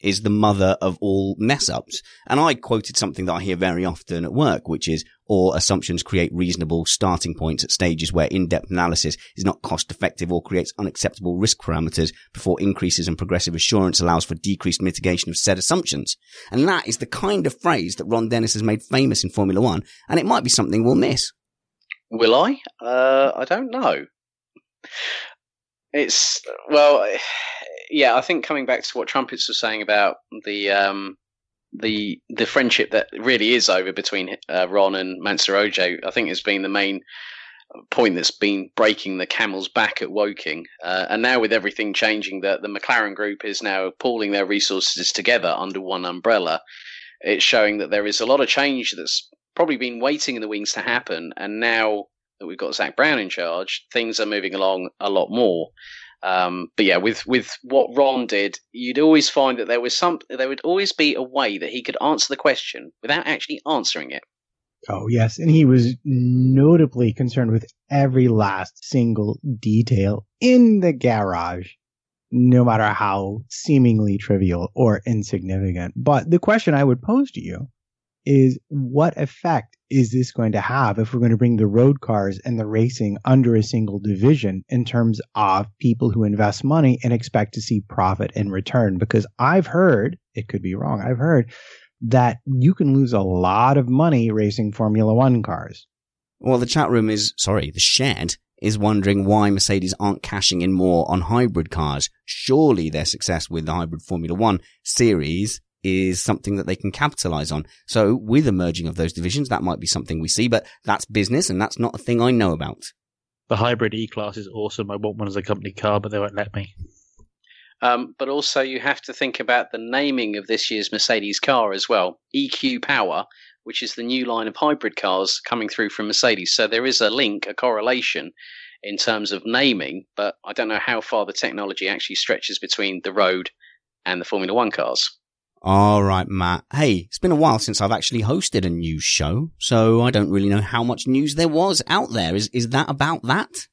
is the mother of all mess-ups. And I quoted something that I hear very often at work, which is, all assumptions create reasonable starting points at stages where in-depth analysis is not cost-effective or creates unacceptable risk parameters before increases in progressive assurance allows for decreased mitigation of said assumptions. And that is the kind of phrase that Ron Dennis has made famous in Formula One, and it might be something we'll miss. Will I? Uh, I don't know. It's, well, yeah, I think coming back to what Trumpets was saying about the um, the the friendship that really is over between uh, Ron and Mansour Ojeh, I think has been the main point that's been breaking the camel's back at Woking. Uh, and now with everything changing, that the McLaren group is now pooling their resources together under one umbrella. It's showing that there is a lot of change that's probably been waiting in the wings to happen, and now that we've got Zak Brown in charge, things are moving along a lot more. Um, but yeah, with with what Ron did, you'd always find that there was some, there would always be a way that he could answer the question without actually answering it. Oh yes, and he was notably concerned with every last single detail in the garage, no matter how seemingly trivial or insignificant. But the question I would pose to you is, what effect is this going to have if we're going to bring the road cars and the racing under a single division in terms of people who invest money and expect to see profit in return? Because I've heard, it could be wrong, I've heard that you can lose a lot of money racing Formula One cars. Well, the chat room is, sorry, the shed is wondering why Mercedes aren't cashing in more on hybrid cars. Surely their success with the hybrid Formula One series is something that they can capitalize on. So with the merging of those divisions, that might be something we see, but that's business and that's not a thing I know about. The hybrid E-Class is awesome. I want one as a company car, but they won't let me. Um, but also you have to think about the naming of this year's Mercedes car as well. E Q Power, which is the new line of hybrid cars coming through from Mercedes. So there is a link, a correlation in terms of naming, but I don't know how far the technology actually stretches between the road and the Formula One cars. All right, Matt. Hey, it's been a while since I've actually hosted a news show, so I don't really know how much news there was out there. Is is that about that?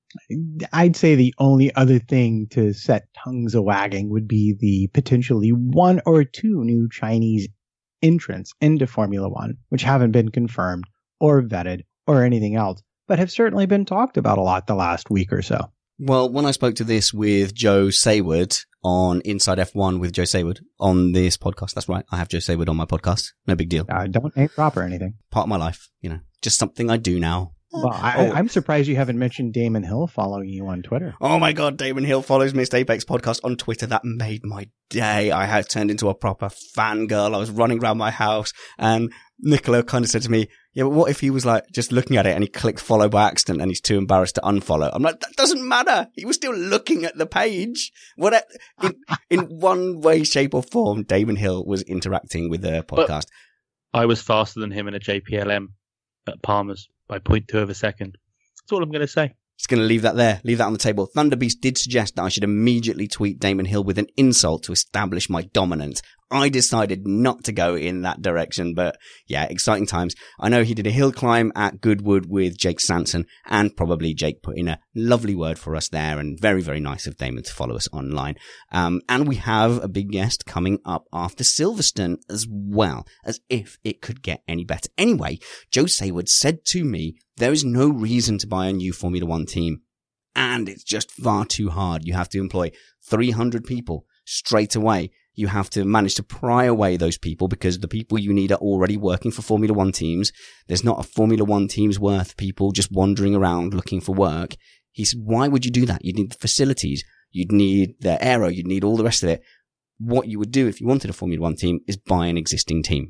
I'd say the only other thing to set tongues a-wagging would be the potentially one or two new Chinese entrants into Formula One, which haven't been confirmed or vetted or anything else, but have certainly been talked about a lot the last week or so. Well, when I spoke to this with Joe Sayward on Inside F one with Joe Sayward on this podcast, that's right, I have Joe Sayward on my podcast. No big deal. I uh, don't name drop or anything. Part of my life, you know, just something I do now. Well, I, oh. I'm surprised you haven't mentioned Damon Hill following you on Twitter. Oh my God, Damon Hill follows Missed Apex podcast on Twitter. That made my day. I had turned into a proper fangirl. I was running around my house and Nicola kind of said to me, yeah, but what if he was like just looking at it and he clicked follow by accident and he's too embarrassed to unfollow? I'm like, that doesn't matter. He was still looking at the page. What in, in one way, shape or form, Damon Hill was interacting with the podcast. But I was faster than him in a J P L M at Palmer's by zero point two of a second. That's all I'm going to say. Just going to leave that there. Leave that on the table. Thunderbeast did suggest that I should immediately tweet Damon Hill with an insult to establish my dominance. I decided not to go in that direction, but yeah, exciting times. I know he did a hill climb at Goodwood with Jake Sanson, and probably Jake put in a lovely word for us there, and very, very nice of Damon to follow us online. Um, and we have a big guest coming up after Silverstone as well, as if it could get any better. Anyway, Joe Sayward said to me, there is no reason to buy a new Formula One team, and it's just far too hard. You have to employ three hundred people straight away. You have to manage to pry away those people because the people you need are already working for Formula One teams. There's not a Formula One team's worth of people just wandering around looking for work. He said, why would you do that? You'd need the facilities. You'd need the aero. You'd need all the rest of it. What you would do if you wanted a Formula One team is buy an existing team.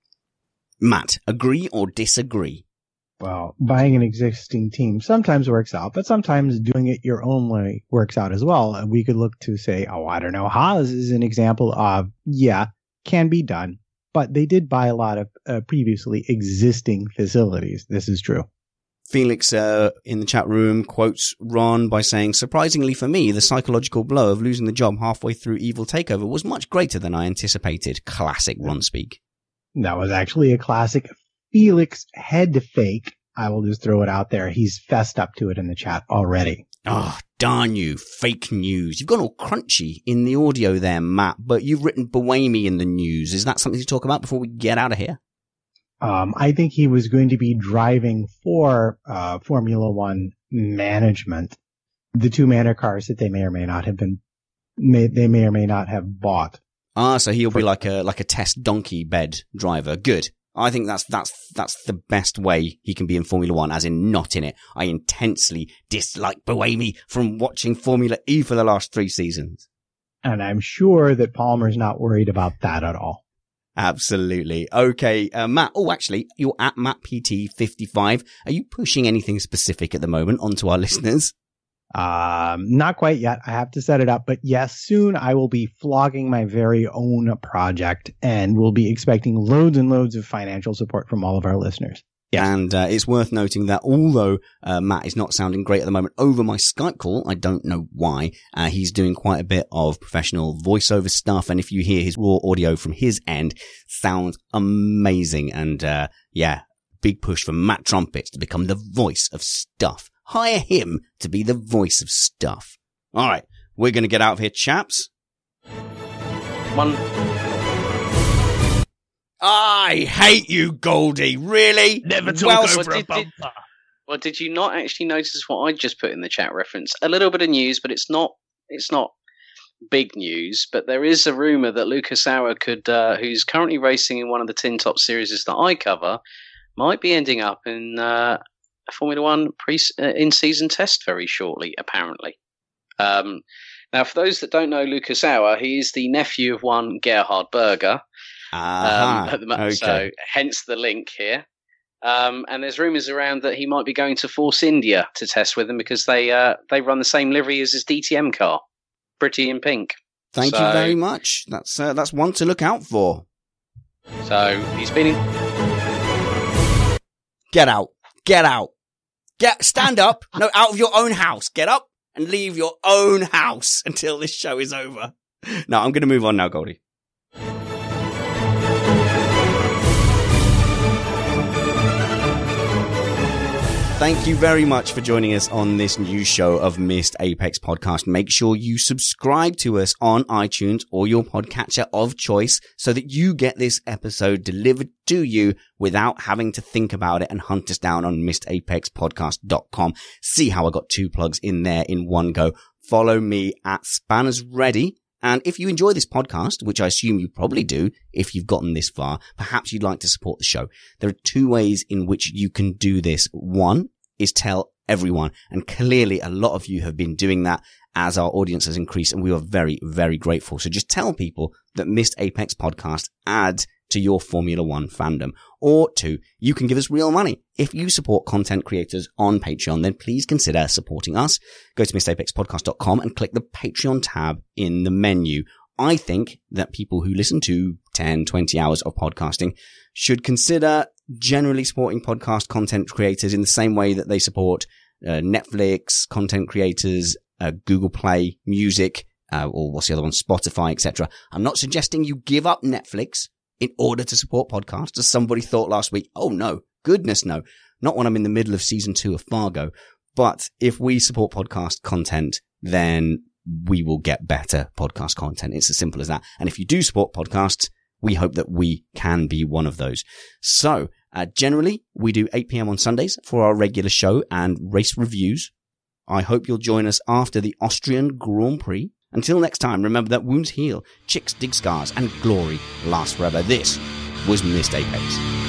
Matt, agree or disagree? Well, buying an existing team sometimes works out, but sometimes doing it your own way works out as well. And we could look to say, oh, I don't know, Haas is an example of, yeah, can be done, but they did buy a lot of uh, previously existing facilities. This is true. Felix uh, in the chat room quotes Ron by saying, surprisingly for me, the psychological blow of losing the job halfway through Evil Takeover was much greater than I anticipated. Classic Ron speak. That was actually a classic Felix head fake. I will just throw it out there. He's fessed up to it in the chat already. Oh, Darn you, fake news. You've gone all crunchy in the audio there, Matt, but you've written Buemi in the news. Is that something to talk about before we get out of here? Um, I think he was going to be driving for uh, Formula One management the two Manor cars that they may or may not have been, may, they may or may not have bought. Ah, so he'll be like a like a test donkey bed driver. Good. I think that's that's that's the best way he can be in Formula One, as in not in it. I intensely dislike Buemi from watching Formula E for the last three seasons. And I'm sure that Palmer's not worried about that at all. Absolutely. Okay, uh, Matt. Oh, actually, you're at Matt P T fifty-five. Are you pushing anything specific at the moment onto our listeners? Um, not quite yet. I have to set it up, but yes, soon I will be flogging my very own project, and we'll be expecting loads and loads of financial support from all of our listeners. Yes. And uh, it's worth noting that although uh, Matt is not sounding great at the moment over my Skype call, I don't know why, uh, he's doing quite a bit of professional voiceover stuff. And if you hear his raw audio from his end, sounds amazing. And uh, yeah, big push for Matt Trumpets to become the voice of stuff. Hire him to be the voice of stuff. All right, we're going to get out of here, chaps. One. I hate you, Goldie. Really? Never talk well, over well, a bumper. Did, well, did you not actually notice what I just put in the chat reference? A little bit of news, but it's not. It's not big news. But there is a rumor that Lucas Sauer could, uh, who's currently racing in one of the Tin Top series that I cover, might be ending up in. Uh, Formula One pre uh, in-season test very shortly, apparently. Um, now, for those that don't know Lucas Sauer, he is the nephew of one Gerhard Berger. Uh-huh. Um, okay. So, hence the link here. Um, and there's rumours around that he might be going to Force India to test with him because they uh, they run the same livery as his D T M car, pretty in pink. Thank so, you very much. That's uh, that's one to look out for. So he's been in. Get out! Get out! Get, stand up. No, out of your own house. Get up and leave your own house until this show is over. No, I'm going to move on now, Goldie. Thank you very much for joining us on this new show of Missed Apex Podcast. Make sure you subscribe to us on iTunes or your podcatcher of choice so that you get this episode delivered to you without having to think about it and hunt us down on missed apex podcast dot com. See how I got two plugs in there in one go. Follow me at Spanners Ready. And if you enjoy this podcast, which I assume you probably do if you've gotten this far, perhaps you'd like to support the show. There are two ways in which you can do this. One is tell everyone. And clearly a lot of you have been doing that as our audience has increased. And we are very, very grateful. So just tell people that Missed Apex Podcast adds to your Formula One fandom. Or two, you can give us real money. If you support content creators on Patreon, then please consider supporting us. Go to missed apex podcast dot com and click the Patreon tab in the menu. I think that people who listen to ten, twenty hours of podcasting should consider generally supporting podcast content creators in the same way that they support uh, Netflix, content creators, uh, Google Play, music, uh, or what's the other one, Spotify, et cetera. I'm not suggesting you give up Netflix in order to support podcasts, as somebody thought last week. Oh no, goodness no. Not when I'm in the middle of season two of Fargo. But if we support podcast content, then we will get better podcast content. It's as simple as that. And if you do support podcasts, we hope that we can be one of those. So, uh, generally, we do eight p.m. on Sundays for our regular show and race reviews. I hope you'll join us after the Austrian Grand Prix. Until next time, remember that wounds heal, chicks dig scars, and glory lasts forever. This was Missed Apex.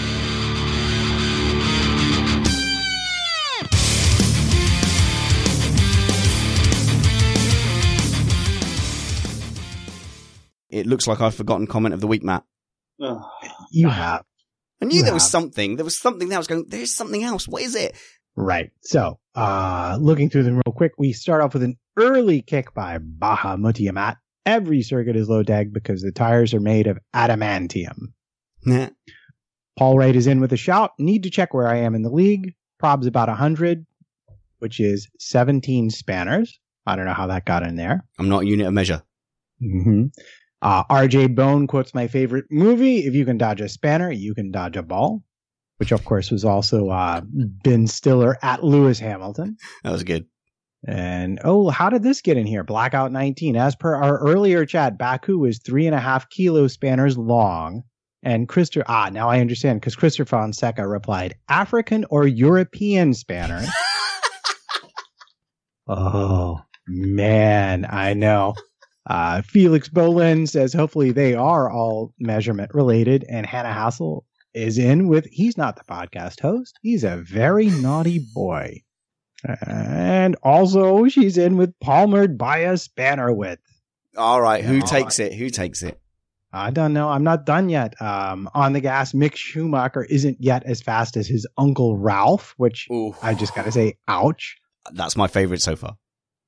It looks like I've forgotten comment of the week, Matt. Oh, you have. I knew you there was have. something. There was something that I was going, there's something else. What is it? Right. So, uh, looking through them real quick, we start off with an early kick by Baha Mutiamat. Every circuit is low tag because the tires are made of adamantium. Nah. Paul Wright is in with a shout. Need to check where I am in the league. Prob's about one hundred, which is seventeen spanners. I don't know how that got in there. I'm not a unit of measure. Mm-hmm. Uh, R J Bone quotes my favorite movie. If you can dodge a spanner, you can dodge a ball. Which, of course, was also uh, Ben Stiller at Lewis Hamilton. That was good. And, oh, how did this get in here? Blackout nineteen. As per our earlier chat, Baku is three and a half kilo spanners long. And Christopher, ah, now I understand, because Christopher Fonseca replied, African or European spanner? Oh, man, I know. Uh, Felix Bolin says, hopefully they are all measurement related. And Hannah Hassel is in with, he's not the podcast host. He's a very naughty boy. And also, she's in with palmered by a spanner width. All right, who All takes right. it? Who takes it? I don't know. I'm not done yet. Um, on the gas, Mick Schumacher isn't yet as fast as his uncle Ralph, which Ooh. I just got to say, ouch. That's my favorite so far.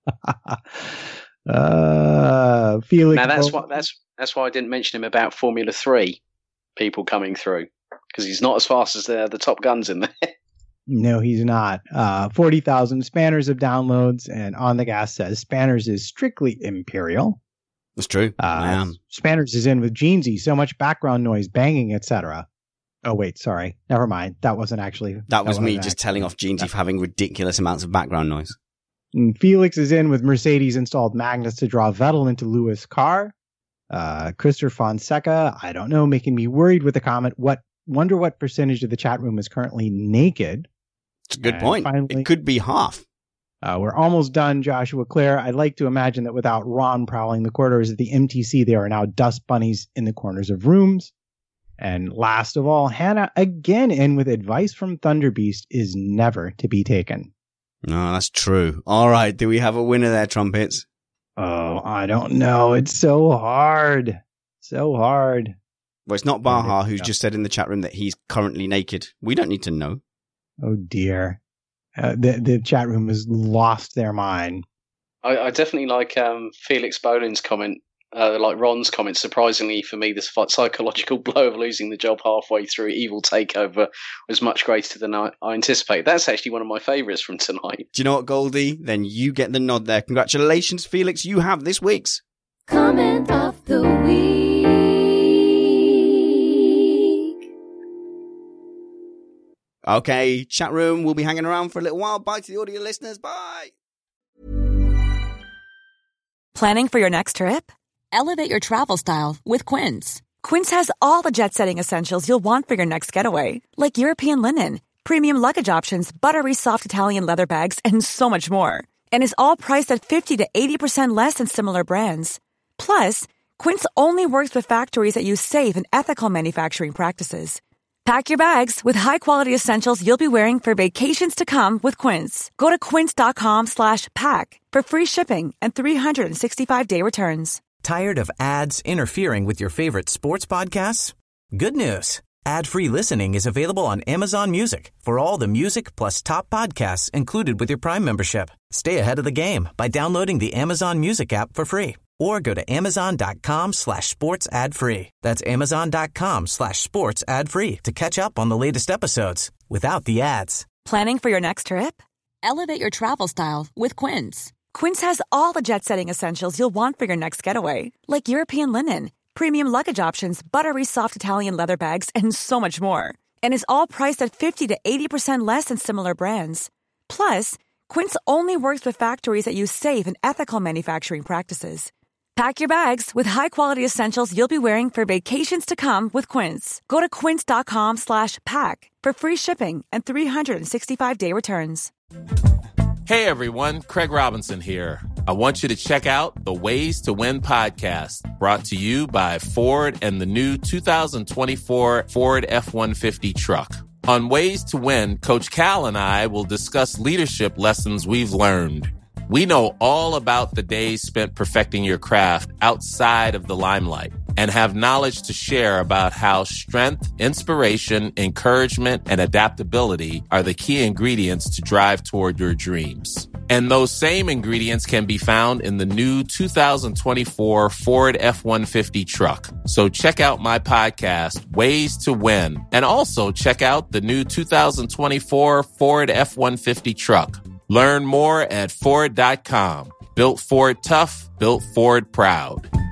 uh, Felix. Now that's what that's that's why I didn't mention him about Formula Three people coming through, because he's not as fast as the the top guns in there. No, he's not. Uh, forty thousand spanners of downloads, and On the Gas says Spanners is strictly Imperial. That's true. Uh, I am. Spanners is in with Jeansy, so much background noise, banging, et cetera. Oh, wait, sorry. Never mind. That wasn't actually... That, that was me actually. just telling off Jeansy for having ridiculous amounts of background noise. And Felix is in with Mercedes installed magnets to draw Vettel into Lewis' car. Uh, Christopher Fonseca, I don't know, making me worried with the comment, What wonder what percentage of the chat room is currently naked. It's a good and point. Finally, it could be half. Uh, we're almost done, Joshua Clare. I'd like to imagine that without Ron prowling the corridors of the M T C, there are now dust bunnies in the corners of rooms. And last of all, Hannah again in with advice from Thunderbeast is never to be taken. No, that's true. All right, do we have a winner there, Trumpets? Oh, I don't know. It's so hard. So hard. Well, it's not Baha who's just said in the chat room that he's currently naked. We don't need to know. Oh, dear. Uh, the the chat room has lost their mind. I, I definitely like um, Felix Bolin's comment, uh, like Ron's comment. Surprisingly for me, this psychological blow of losing the job halfway through Evil Takeover was much greater than I, I anticipated. That's actually one of my favourites from tonight. Do you know what, Goldie? Then you get the nod there. Congratulations, Felix. You have this week's Comment of the Week. Okay, chat room, we'll be hanging around for a little while. Bye to the audio listeners. Bye. Planning for your next trip? Elevate your travel style with Quince. Quince has all the jet-setting essentials you'll want for your next getaway, like European linen, premium luggage options, buttery soft Italian leather bags, and so much more. And is all priced at fifty to eighty percent less than similar brands. Plus, Quince only works with factories that use safe and ethical manufacturing practices. Pack your bags with high-quality essentials you'll be wearing for vacations to come with Quince. Go to quince.com slash pack for free shipping and three sixty-five day returns. Tired of ads interfering with your favorite sports podcasts? Good news. Ad-free listening is available on Amazon Music for all the music plus top podcasts included with your Prime membership. Stay ahead of the game by downloading the Amazon Music app for free or go to amazon.com slash sports ad free. That's amazon.com slash sports ad free to catch up on the latest episodes without the ads. Planning for your next trip? Elevate your travel style with Quince. Quince has all the jet-setting essentials you'll want for your next getaway, like European linen, premium luggage options, buttery soft Italian leather bags, and so much more. And is all priced at fifty to eighty percent less than similar brands. Plus, Quince only works with factories that use safe and ethical manufacturing practices. Pack your bags with high-quality essentials you'll be wearing for vacations to come with Quince. Go to quince.com slash pack for free shipping and three sixty-five day returns. Hey everyone, Craig Robinson here. I want you to check out the Ways to Win podcast, brought to you by Ford and the new two thousand twenty-four Ford F one fifty truck. On Ways to Win, Coach Cal and I will discuss leadership lessons we've learned. We know all about the days spent perfecting your craft outside of the limelight and have knowledge to share about how strength, inspiration, encouragement, and adaptability are the key ingredients to drive toward your dreams. And those same ingredients can be found in the new two thousand twenty-four Ford F one fifty truck. So check out my podcast, Ways to Win, and also check out the new two thousand twenty-four Ford F one fifty truck. Learn more at Ford dot com. Built Ford tough, built Ford proud.